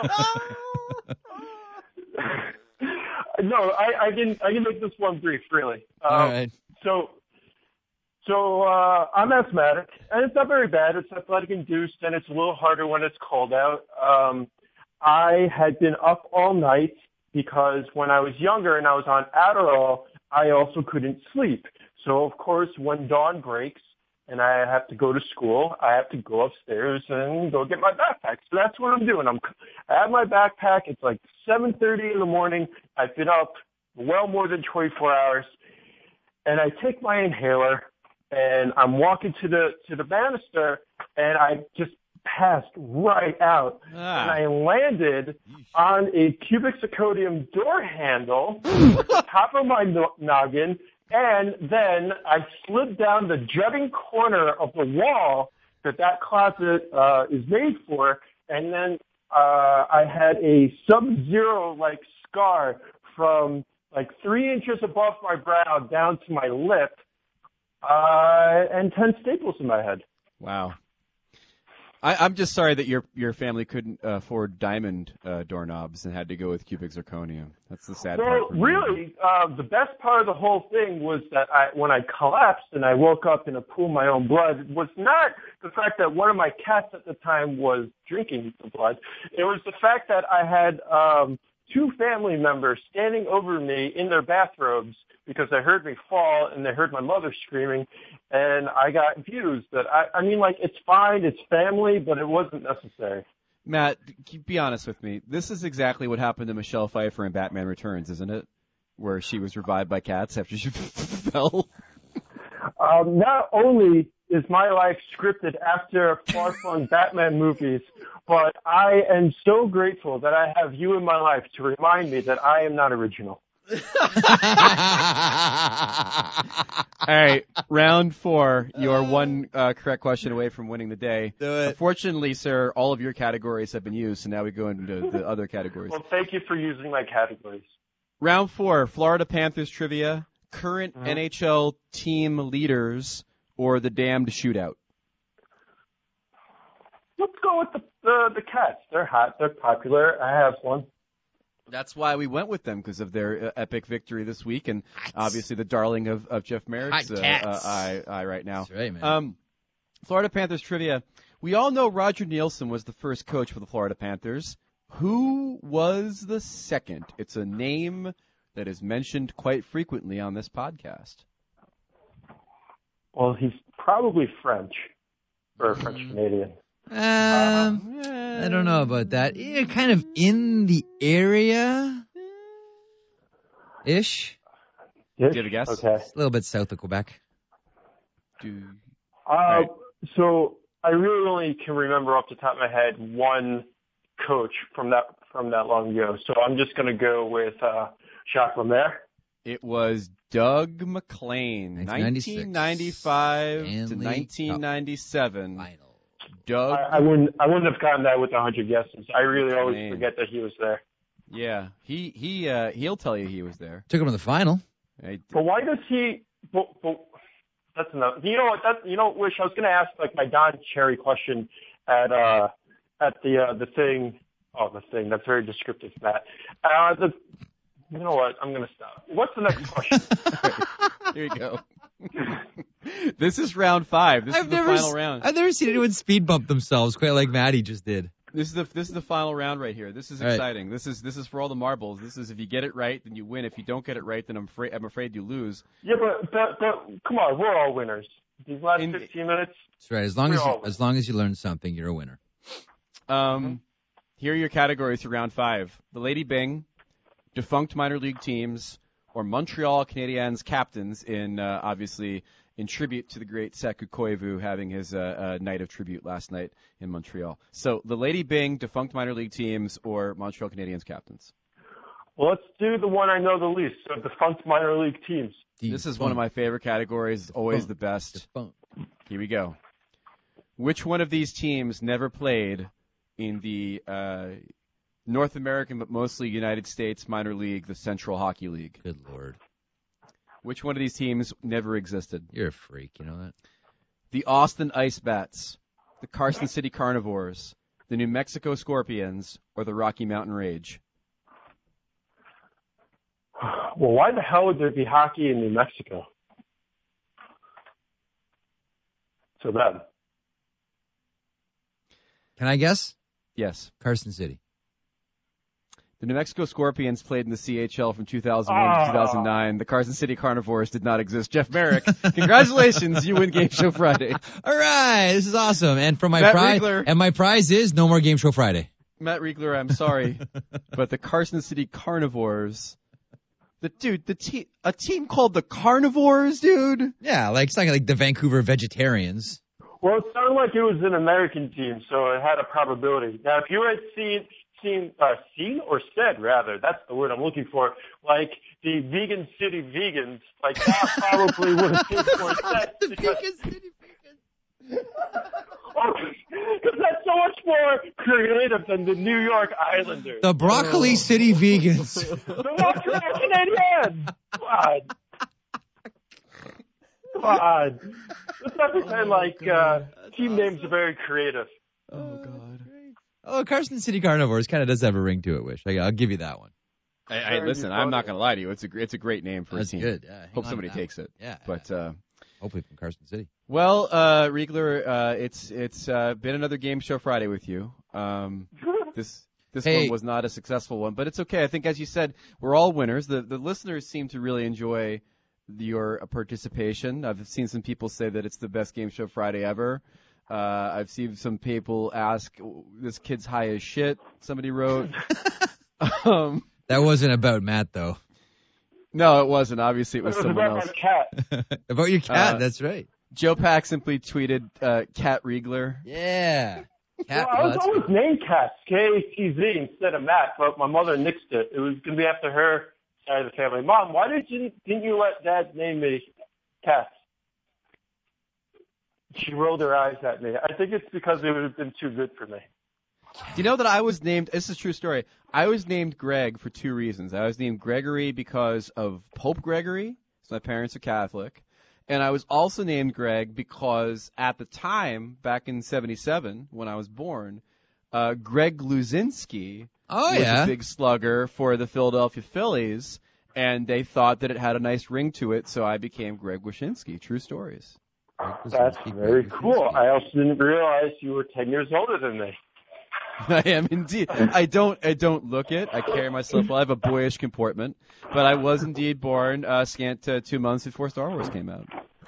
I can make this one brief, really. All right. So I'm asthmatic, and it's not very bad. It's athletic induced, and it's a little harder when it's cold out. I had been up all night because when I was younger and I was on Adderall, I also couldn't sleep. So, of course, when dawn breaks and I have to go to school, I have to go upstairs and go get my backpack. So that's what I'm doing. I have my backpack. It's like 7:30 in the morning. I've been up well more than 24 hours. And I take my inhaler, and I'm walking to the banister, and I just passed right out. And I landed on a cubic zirconium door handle at the top of my noggin. And then I slid down the jutting corner of the wall that closet is made for, and then I had a sub-zero like scar from like 3 inches above my brow down to my lip, and 10 staples in my head. Wow. I'm just sorry that your family couldn't afford diamond doorknobs and had to go with cubic zirconium. That's the sad part. Well, really, the best part of the whole thing was that when I collapsed and I woke up in a pool of my own blood, was not the fact that one of my cats at the time was drinking the blood. It was the fact that I had two family members standing over me in their bathrobes because they heard me fall and they heard my mother screaming, and I got views that I mean, like, it's fine, it's family, but it wasn't necessary. Matt, be honest with me. This is exactly what happened to Michelle Pfeiffer in Batman Returns, isn't it? Where she was revived by cats after she fell. Not only is my life scripted after far-flung Batman movies, but I am so grateful that I have you in my life to remind me that I am not original. All right, round 4. You're one correct question away from winning the day. Do it. Unfortunately, sir, all of your categories have been used, so now we go into the other categories. Well, thank you for using my categories. Round 4, Florida Panthers trivia, current NHL team leaders, or the damned shootout. Let's go with the Cats. They're hot. They're popular. I have one. That's why we went with them, because of their epic victory this week, and obviously the darling of Jeff Merrick's eye right now. That's right, man. Florida Panthers trivia. We all know Roger Nielsen was the first coach for the Florida Panthers. Who was the second? It's a name that is mentioned quite frequently on this podcast. Well, he's probably French, or French-Canadian. I don't know about that. Yeah, kind of in the area ish. Do you have a guess? Okay. A little bit south of Quebec. Right. So I really only can remember off the top of my head one coach from that long ago. So I'm just going to go with Jacques Lemaire. It was Doug McLean, 1995 to Stanley 1997. Final. Doug. I wouldn't have gotten that with 100 guesses. I really always forget that he was there. Yeah, he'll tell you he was there. Took him to the final. But why does he? But that's enough. You know what? Wish I was going to ask like my Don Cherry question at the thing. Oh, the thing. That's very descriptive, Matt. You know what? I'm going to stop. What's the next question? Here you go. This is round 5. This is the final round. I've never seen anyone speed bump themselves quite like Maddie just did. This is the final round right here. This is exciting. Right. This is for all the marbles. This is if you get it right, then you win. If you don't get it right, then I'm afraid you lose. Yeah, but come on, we're all winners. These last 15 minutes. That's right. As long as you learn something, you're a winner. Here are your categories for round 5: the Lady Byng, defunct minor league teams, or Montreal Canadiens captains in obviously in tribute to the great Saku Koivu having his night of tribute last night in Montreal. So the Lady Byng, defunct minor league teams, or Montreal Canadiens captains. Well, let's do the one I know the least, so defunct minor league teams. This is one of my favorite categories, always the best. Here we go. Which one of these teams never played in the North American, but mostly United States minor league, the Central Hockey League? Good Lord. Which one of these teams never existed? You're a freak, you know that? The Austin Ice Bats, the Carson City Carnivores, the New Mexico Scorpions, or the Rocky Mountain Rage? Well, why the hell would there be hockey in New Mexico? So then. Can I guess? Yes. Carson City. The New Mexico Scorpions played in the CHL from 2001 to 2009. The Carson City Carnivores did not exist. Jeff Merrick, congratulations, you win Game Show Friday. All right, this is awesome. And for my prize is no more Game Show Friday. Matt Riegler, I'm sorry, but the Carson City Carnivores, a team called the Carnivores, dude. Yeah, it's not like the Vancouver Vegetarians. Well, it sounded like it was an American team, so it had a probability. Now, if you had seen or said, rather, that's the word I'm looking for, like the Vegan City Vegans, like that probably would have been more sense. The Vegan City Vegans. Because that's so much more creative than the New York Islanders. The Broccoli City Vegans. The Montreal Canadiens. Come on. Let's not pretend like team names are very creative. Oh, God. Great. Oh, Carson City Carnivores kind of does have a ring to it, Wish. I'll give you that one. Hey, listen, I'm not going to lie to you. It's a great name for That's a team. good. Yeah, Hope somebody takes it. Yeah. But hopefully from Carson City. well, Riegler, it's been another Game Show Friday with you. This one was not a successful one, but it's okay. I think, as you said, we're all winners. The listeners seem to really enjoy your participation. I've seen some people say that it's the best Game Show Friday ever. I've seen some people ask, "This kid's high as shit." Somebody wrote. That wasn't about Matt, though. No, it wasn't. Obviously, it was someone about else. My cat. About your cat, that's right. Joe Pack simply tweeted, "Cat Riegler." Yeah. Cat, I was always named Katz, K-A-T-Z, instead of Matt, but my mother nixed it. It was going to be after her side of the family. Mom, why didn't you let Dad name me Katz? She rolled her eyes at me. I think it's because it would have been too good for me. Do you know that I was named, this is a true story, I was named Greg for two reasons. I was named Gregory because of Pope Gregory, so my parents are Catholic, and I was also named Greg because at the time, back in 1977, when I was born, Greg Luzinski was a big slugger for the Philadelphia Phillies, and they thought that it had a nice ring to it, so I became Greg Wyshynski. True stories. That's very cool. I also didn't realize you were 10 years older than me. I am indeed. I don't look it. I carry myself well. I have a boyish comportment, but I was indeed born scant 2 months before Star Wars came out.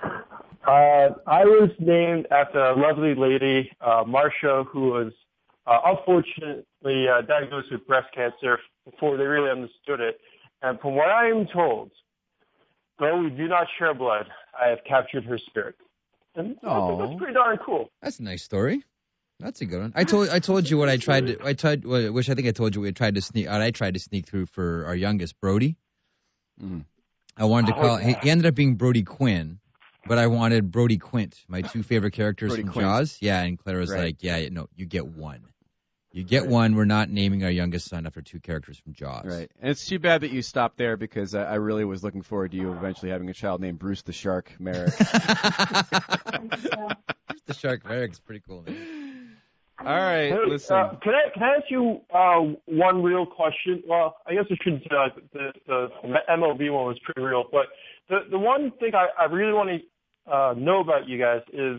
I was named after a lovely lady, Marcia, who was unfortunately diagnosed with breast cancer before they really understood it. And from what I am told, though we do not share blood, I have captured her spirit. And I think that's pretty darn cool. That's a nice story. That's a good one. I told you what I tried to. I told you we tried to sneak. I tried to sneak through for our youngest, Brody. Mm. I wanted to call. He ended up being Brody Quinn, but I wanted Brody Quint, my two favorite characters Brody from Quint. Jaws. Yeah, and Claire was like, "Yeah, no, you get one. You get one. We're not naming our youngest son after two characters from Jaws." Right, and it's too bad that you stopped there because I really was looking forward to you eventually having a child named Bruce the Shark Merrick. Bruce the Shark Merrick's pretty cool name. All right, hey, listen. Can I ask you one real question? Well, I guess I shouldn't. The MLB one was pretty real, but the one thing I really want to know about you guys is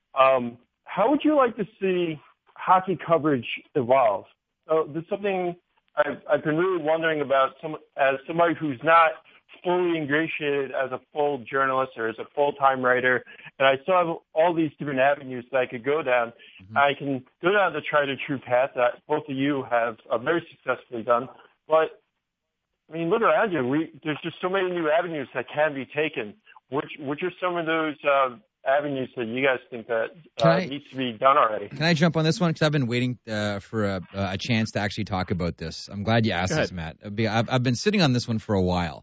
how would you like to see hockey coverage evolve? There's something I've been really wondering about. As somebody who's not fully ingratiated as a full journalist or as a full-time writer, and I still have all these different avenues that I could go down. Mm-hmm. I can go down the tried and true path that both of you have very successfully done. But, I mean, look around you. There's just so many new avenues that can be taken. Which are some of those avenues that you guys think that needs to be done already? Can I jump on this one? Because I've been waiting for a chance to actually talk about this. I'm glad you asked this, Matt. I've been sitting on this one for a while.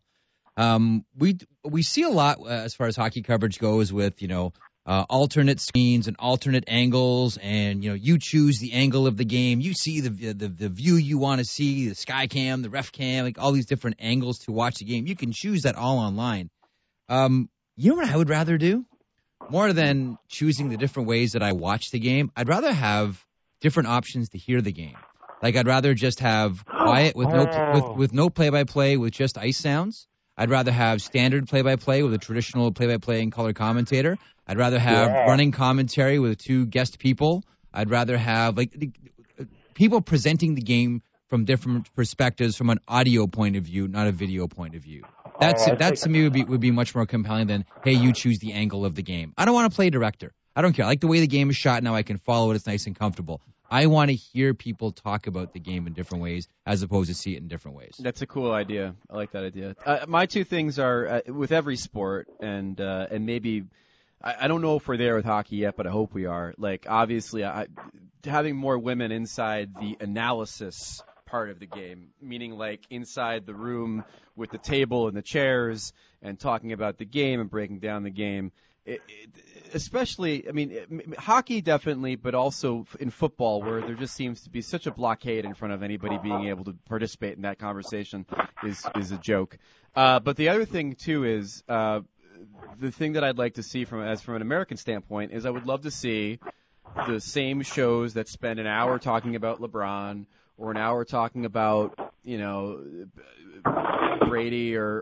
We see a lot as far as hockey coverage goes with, alternate screens and alternate angles, and, you choose the angle of the game. You see the view you want to see, the sky cam, the ref cam, like all these different angles to watch the game. You can choose that all online. You know what I would rather do? More than choosing the different ways that I watch the game, I'd rather have different options to hear the game. Like, I'd rather just have quiet with no play-by-play with just ice sounds. I'd rather have standard play-by-play with a traditional play-by-play and color commentator. I'd rather have running commentary with two guest people. I'd rather have people presenting the game from different perspectives from an audio point of view, not a video point of view. That to me would be much more compelling than, hey, you choose the angle of the game. I don't want to play director. I don't care. I like the way the game is shot now. I can follow it. It's nice and comfortable. I want to hear people talk about the game in different ways as opposed to see it in different ways. That's a cool idea. I like that idea. My two things are with every sport, and maybe I don't know if we're there with hockey yet, but I hope we are. Like, obviously, having more women inside the analysis part of the game, meaning like inside the room with the table and the chairs and talking about the game and breaking down the game. Especially, I mean, hockey definitely, but also in football, where there just seems to be such a blockade in front of anybody being able to participate in that conversation is a joke. But the other thing too is the thing that I'd like to see from an American standpoint is I would love to see the same shows that spend an hour talking about LeBron or an hour talking about, Brady or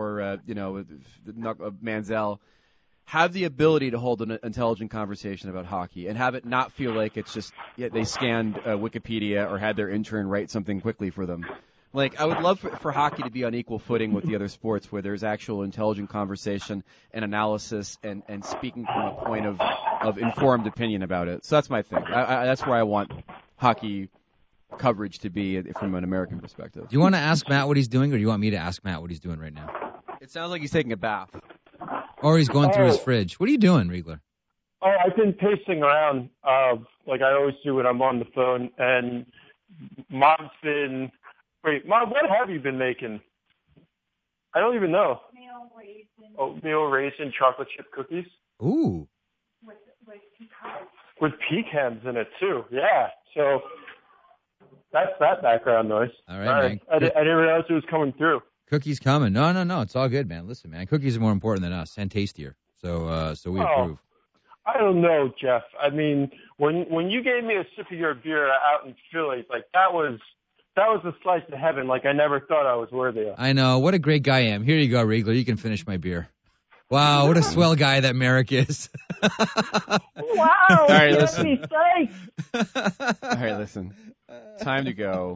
Manziel, have the ability to hold an intelligent conversation about hockey and have it not feel like it's just they scanned Wikipedia or had their intern write something quickly for them. Like, I would love for hockey to be on equal footing with the other sports where there's actual intelligent conversation and analysis and speaking from a point of informed opinion about it. So that's my thing. That's where I want hockey coverage to be from an American perspective. Do you want to ask Matt what he's doing, or do you want me to ask Matt what he's doing right now? It sounds like he's taking a bath. Or he's going through his fridge. What are you doing, Riegler? Oh, I've been pacing around like I always do when I'm on the phone, and Mom's been... Wait, Mom, what have you been making? I don't even know. Oatmeal raisin chocolate chip cookies. Ooh. With pecans. With pecans in it, too. Yeah. So that's that background noise. All right, man. I didn't realize it was coming through. Cookies coming. No. It's all good, man. Listen, man. Cookies are more important than us and tastier. So we approve. I don't know, Jeff. I mean, when you gave me a sip of your beer out in Philly, like that was a slice of heaven, like I never thought I was worthy of. I know. What a great guy I am. Here you go, Riegler. You can finish my beer. Wow, what a swell guy that Merrick is. Wow. All right, listen. All right, listen. Time to go.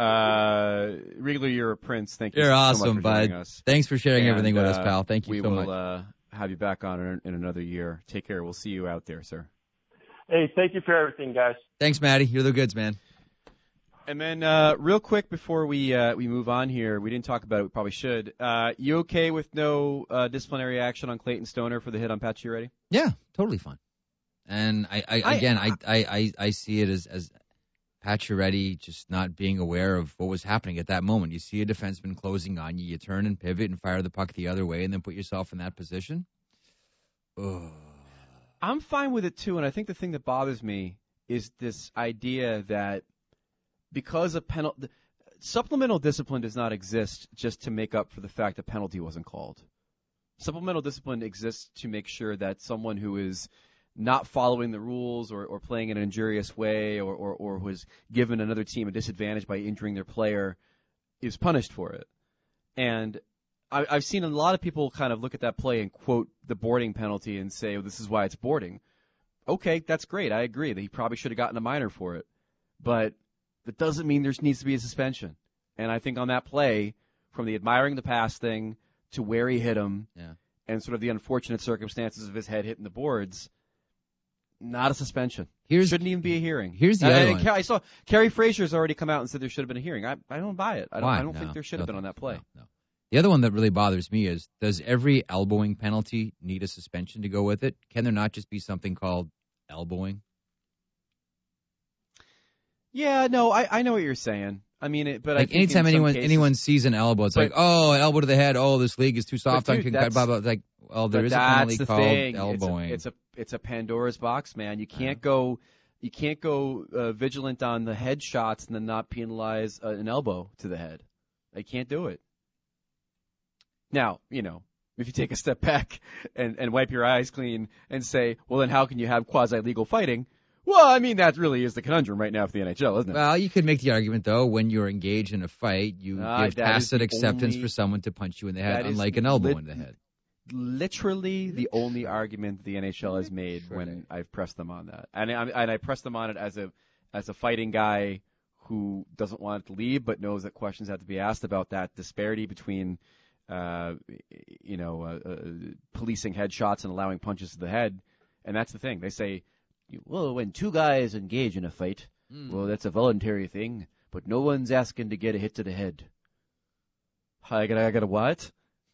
Riegler, you're a prince. Thank you You're so awesome, much for joining bud. us. Thanks for sharing everything with us, pal. Thank you so much. We will have you back on in another year. Take care. We'll see you out there, sir. Hey, thank you for everything, guys. Thanks, Matty. You're the goods, man. And then, real quick before we move on here, we didn't talk about it. We probably should. You okay with no disciplinary action on Clayton Stoner for the hit on Pat Chiaretti? Yeah, totally fine. And I see it as Pat Chiaretti just not being aware of what was happening at that moment. You see a defenseman closing on you, you turn and pivot and fire the puck the other way, and then put yourself in that position. Ugh. I'm fine with it too, and I think the thing that bothers me is this idea that because supplemental discipline does not exist just to make up for the fact that penalty wasn't called. Supplemental discipline exists to make sure that someone who is not following the rules or playing in an injurious way or who has given another team a disadvantage by injuring their player is punished for it. And I've seen a lot of people kind of look at that play and quote the boarding penalty and say, oh, this is why it's boarding. Okay, that's great. I agree that he probably should have gotten a minor for it. But that doesn't mean there needs to be a suspension. And I think on that play, from the admiring the pass thing to where he hit him and sort of the unfortunate circumstances of his head hitting the boards, not a suspension. Shouldn't even be a hearing. Here's the other one. I saw Kerry Frazier's already come out and said there should have been a hearing. I don't buy it. I don't think there should have been on that play. No. The other one that really bothers me is, does every elbowing penalty need a suspension to go with it? Can there not just be something called elbowing? Yeah, no, I know what you're saying. I mean, but like I think anytime anyone sees an elbow, it's like, oh, an elbow to the head. Oh, this league is too soft on concussion. Blah blah. Like, well, there is a penalty called elbowing. It's a Pandora's box, man. You can't go vigilant on the head shots and then not penalize an elbow to the head. I can't do it. Now, if you take a step back and wipe your eyes clean and say, well, then how can you have quasi-legal fighting? Well, I mean, that really is the conundrum right now for the NHL, isn't it? Well, you could make the argument, though, when you're engaged in a fight, you give tacit acceptance for someone to punch you in the head, unlike an elbow in the head. Literally the only argument the NHL has made when I've pressed them on that. And I pressed them on it as a fighting guy who doesn't want it to leave but knows that questions have to be asked about that disparity between policing headshots and allowing punches to the head. And that's the thing. They say, well, when two guys engage in a fight, well, that's a voluntary thing, but no one's asking to get a hit to the head. I gotta what?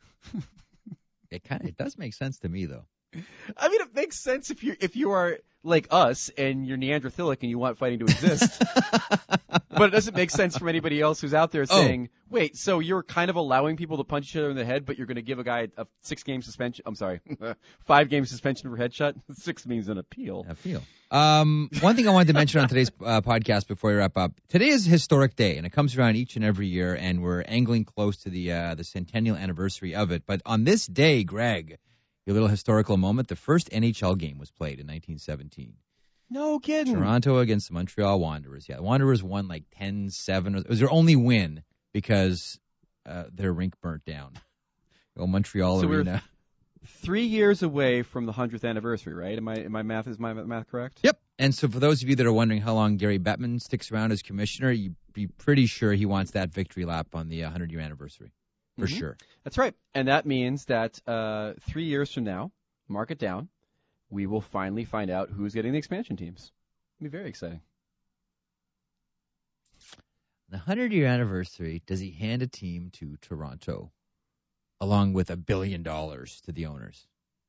It does make sense to me, though. I mean, it makes sense if you are like us and you're Neanderthalic and you want fighting to exist. But it doesn't make sense from anybody else who's out there saying, wait, so you're kind of allowing people to punch each other in the head, but you're going to give a guy a 6-game suspension. I'm sorry, 5-game suspension for headshot. 6 means an appeal. One thing I wanted to mention on today's podcast before we wrap up. Today is a historic day, and it comes around each and every year, and we're angling close to the centennial anniversary of it. But on this day, Greg, your little historical moment, the first NHL game was played in 1917. No kidding. Toronto against the Montreal Wanderers. Yeah, the Wanderers won like 10-7. It was their only win because their rink burnt down. Well, Montreal Arena. We're 3 years away from the 100th anniversary, right? Is my math correct? Yep. And so for those of you that are wondering how long Gary Bettman sticks around as commissioner, you'd be pretty sure he wants that victory lap on the 100-year anniversary. For sure. That's right. And that means that 3 years from now, mark it down, we will finally find out who's getting the expansion teams. It'll be very exciting. The 100-year anniversary, does he hand a team to Toronto along with $1 billion to the owners?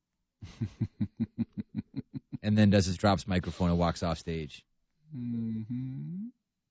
And then does his drops microphone and walks off stage? Mm-hmm.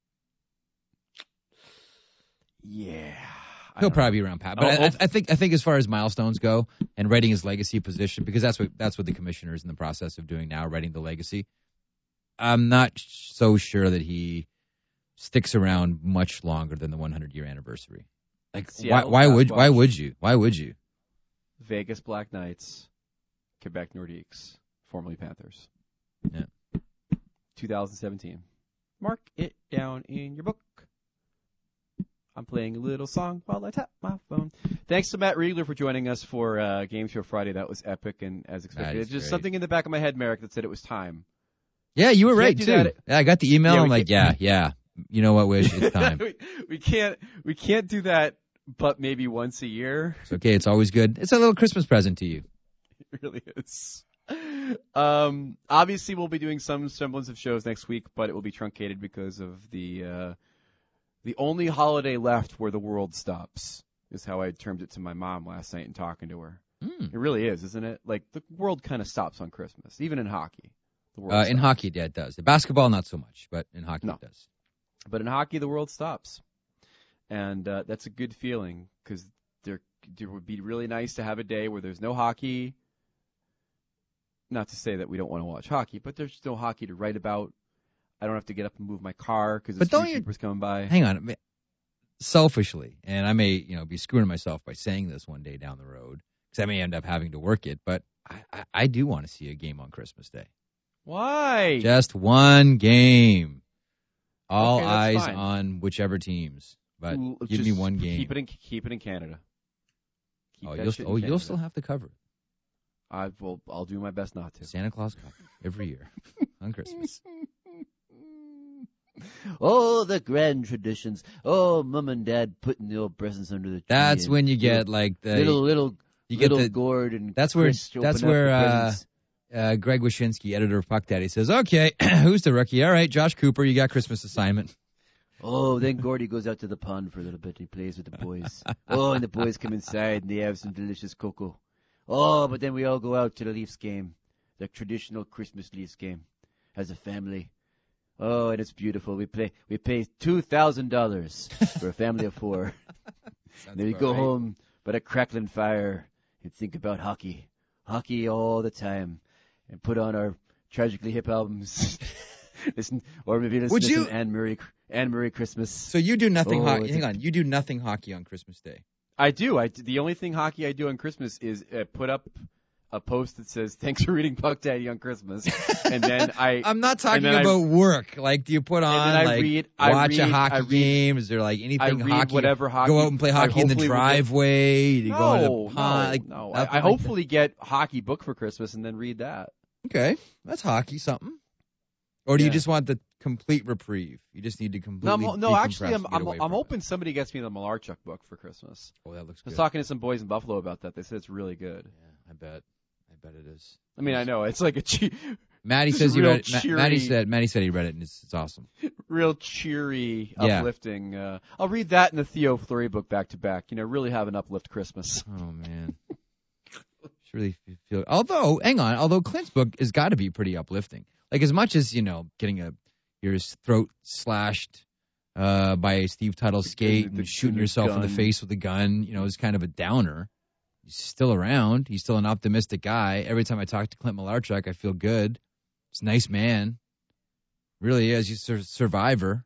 Yeah. He'll probably be around, Pat. But I think as far as milestones go and writing his legacy position, because that's what the commissioner is in the process of doing now, writing the legacy. I'm not so sure that he sticks around much longer than the 100-year anniversary. Like, why would you? Vegas Black Knights, Quebec Nordiques, formerly Panthers. Yeah. 2017. Mark it down in your book. I'm playing a little song while I tap my phone. Thanks to Matt Riegler for joining us for Game Show Friday. That was epic and as expected. It's just something in the back of my head, Merrick, that said it was time. Yeah, you were right, too. Yeah, I got the email. I'm like, yeah. You know what, Wish? It's time. we can't do that, but maybe once a year. It's okay. It's always good. It's a little Christmas present to you. It really is. Obviously, we'll be doing some semblance of shows next week, but it will be truncated because of the only holiday left where the world stops, is how I termed it to my mom last night in talking to her. It really is, isn't it? Like, the world kind of stops on Christmas, even in hockey. In hockey, yeah, it does. In basketball, not so much, but in hockey, it does. But in hockey, the world stops. And that's a good feeling, because there would be really nice to have a day where there's no hockey. Not to say that we don't want to watch hockey, but there's no hockey to write about. I don't have to get up and move my car because the streetkeeper's coming by. Hang on. Selfishly, and I may be screwing myself by saying this one day down the road, because I may end up having to work it, but I do want to see a game on Christmas Day. Why? Just one game. All eyes on whichever teams, but give me one game. Keep it in Canada. You'll still have to cover it. I'll do my best not to. Santa Claus Cup every year on Christmas. Oh, the grand traditions. Oh, Mom and Dad putting the old presents under the tree. That's when you get like the little gourd and that's where Greg Wyshynski, editor of Puck Daddy, says, "Okay, who's the rookie? All right, Josh Cooper, you got Christmas assignment." Oh, then Gordy goes out to the pond for a little bit. He plays with the boys. Oh, and the boys come inside and they have some delicious cocoa. Oh, but then we all go out to the Leafs game, the traditional Christmas Leafs game, as a family. Oh, and it's beautiful. We pay $2,000 for a family of four. Then we go home by a crackling fire and think about hockey all the time, and put on our Tragically Hip albums. listen to Anne Marie Christmas. So you do nothing hockey. Hang on, you do nothing hockey on Christmas Day. I do. The only thing hockey I do on Christmas is put up a post that says, "Thanks for reading Puck Daddy on Christmas," and then I'm not talking about work. Like, do you put on watch a hockey game? Is there like anything hockey? Whatever hockey. Go out and play hockey in the driveway. You go to the pond. No. I hopefully get hockey book for Christmas and then read that. Okay, that's hockey something. Or do you just want the complete reprieve? You just need to completely. No. Actually, I'm hoping somebody gets me the Malarchuk book for Christmas. Oh, that looks good. I was talking to some boys in Buffalo about that. They said it's really good. Yeah, I bet it is. I mean, I know it's like a Maddie says he read it. Maddie said he read it, and it's awesome. Real cheery, uplifting. I'll read that and the Theo Fleury book back to back. Really have an uplift Christmas. Oh man, really feel. Although Clint's book has got to be pretty uplifting. Like, as much as getting your throat slashed by Steve Tuttle's skate and shooting yourself in the face with a gun, is kind of a downer. He's still around. He's still an optimistic guy. Every time I talk to Clint Malarchuk, I feel good. He's a nice man. Really is. He's a survivor.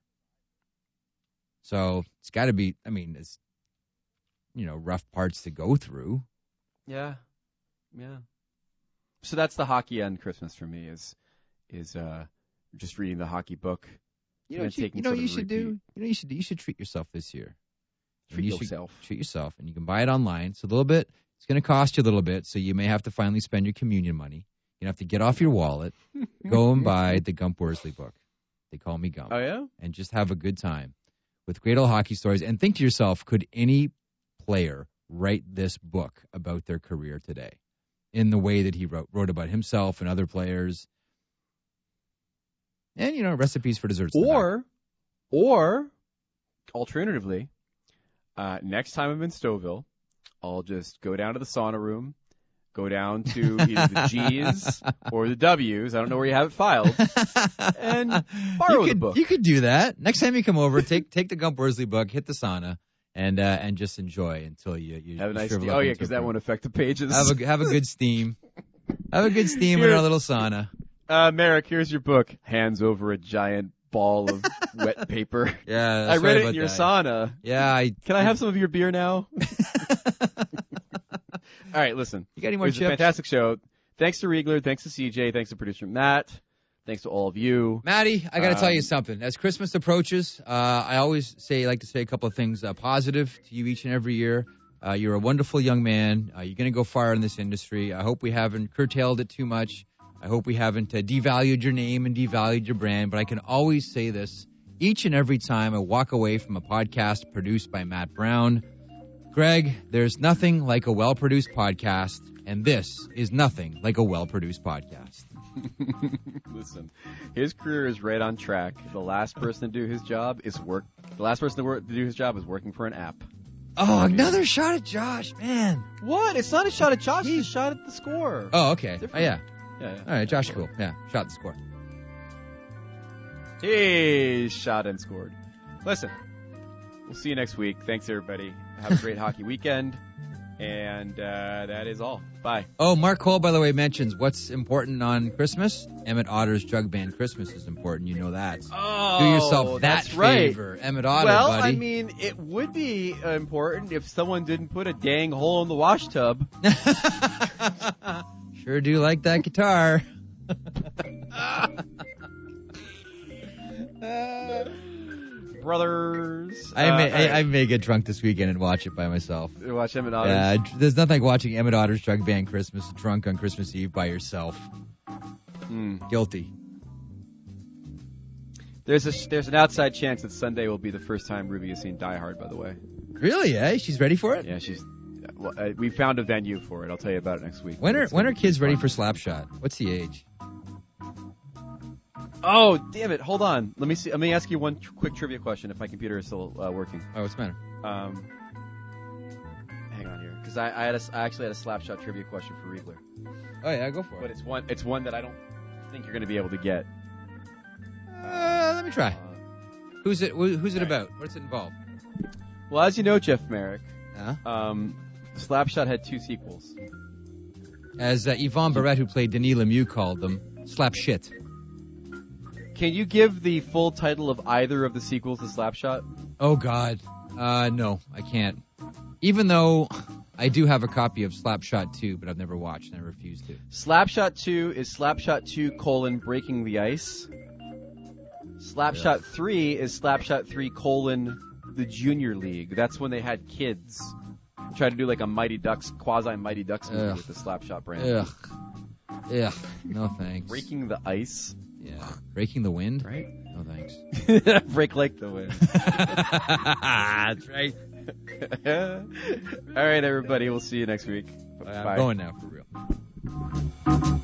So it's got to be, it's, rough parts to go through. Yeah. So that's the hockey on Christmas for me is just reading the hockey book. You know what you should do? You should treat yourself this year. Treat yourself. Treat yourself, and you can buy it online. It's a little bit. It's going to cost you a little bit, so you may have to finally spend your communion money. You have to get off your wallet, go and buy the Gump Worsley book. They call me Gump. Oh yeah. And just have a good time with great old hockey stories, and think to yourself, could any player write this book about their career today in the way that he wrote about himself and other players? And, recipes for desserts. Or, alternatively, next time I'm in Stouffville, I'll just go down to the sauna room, go down to either the G's or the W's. I don't know where you have it filed. And borrow the book. You could do that. Next time you come over, take the Gump Worsley book, hit the sauna, and just enjoy until you have a nice steam. Oh, yeah, because that won't affect the pages. Have a good steam. Have a good steam in our little sauna. Merrick, here's your book. Hands over a giant ball of wet paper. Yeah, I read it in your sauna. Yeah, Can I have some of your beer now? All right, listen. You got any more chips? A fantastic show. Thanks to Riegler. Thanks to CJ. Thanks to producer Matt. Thanks to all of you. Maddie, I got to tell you something. As Christmas approaches, I always like to say a couple of things positive to you each and every year. You're a wonderful young man. You're going to go far in this industry. I hope we haven't curtailed it too much. I hope we haven't devalued your name and devalued your brand. But I can always say this each and every time I walk away from a podcast produced by Matt Brown. Greg, there's nothing like a well-produced podcast, and this is nothing like a well-produced podcast. Listen, his career is right on track. The last person to do his job is working for an app. Oh, another shot at Josh, man. What? It's not a shot at Josh. It's a shot at the score. Oh, okay. Different. Oh, yeah. Yeah. All right, Josh, cool. Yeah, shot at the score. He shot and scored. Listen, we'll see you next week. Thanks, everybody. Have a great hockey weekend. And that is all. Bye. Oh, Mark Cole, by the way, mentions what's important on Christmas. Emmett Otter's Jug Band Christmas is important. You know that. Oh, do yourself that favor. Right. Emmett Otter, well, buddy. I mean, it would be important if someone didn't put a dang hole in the wash tub. Sure do like that guitar. Brothers. I may get drunk this weekend and watch it by myself. Watch Emmett Otter's. There's nothing like watching Emmett Otter's Jug Band Christmas drunk on Christmas Eve by yourself. Guilty. There's an outside chance that Sunday will be the first time Ruby has seen Die Hard, by the way. Really, eh? She's ready for it? Yeah, we found a venue for it. I'll tell you about it next week. When are kids ready for Slapshot? What's the age? Oh, damn it. Hold on. Let me see. Let me ask you one quick trivia question if my computer is still working. Oh, what's the matter? Hang on here. Because I actually had a Slapshot trivia question for Riegler. Oh, yeah, go for it. But it's one that I don't think you're going to be able to get. Let me try. Who's it about? What's it involved? Well, as you know, Jeff Merrick, Uh-huh. Slapshot had 2 sequels. As Yvonne Barrett, who played Denis Lemieux, called them, slap shit. Can you give the full title of either of the sequels to Slapshot? Oh, God. No, I can't. Even though I do have a copy of Slapshot 2, but I've never watched and I refuse to. Slapshot 2 is Slapshot 2, Breaking the Ice. Slapshot 3 is Slapshot 3, the Junior League. That's when they had kids. Tried to do like a Mighty Ducks, quasi-Mighty Ducks movie with the Slapshot brand. Ugh. No thanks. Breaking the Ice. Yeah. Breaking the Wind? Right? No thanks. Break like the wind. That's right. All right, everybody. We'll see you next week. Bye. I'm going now for real.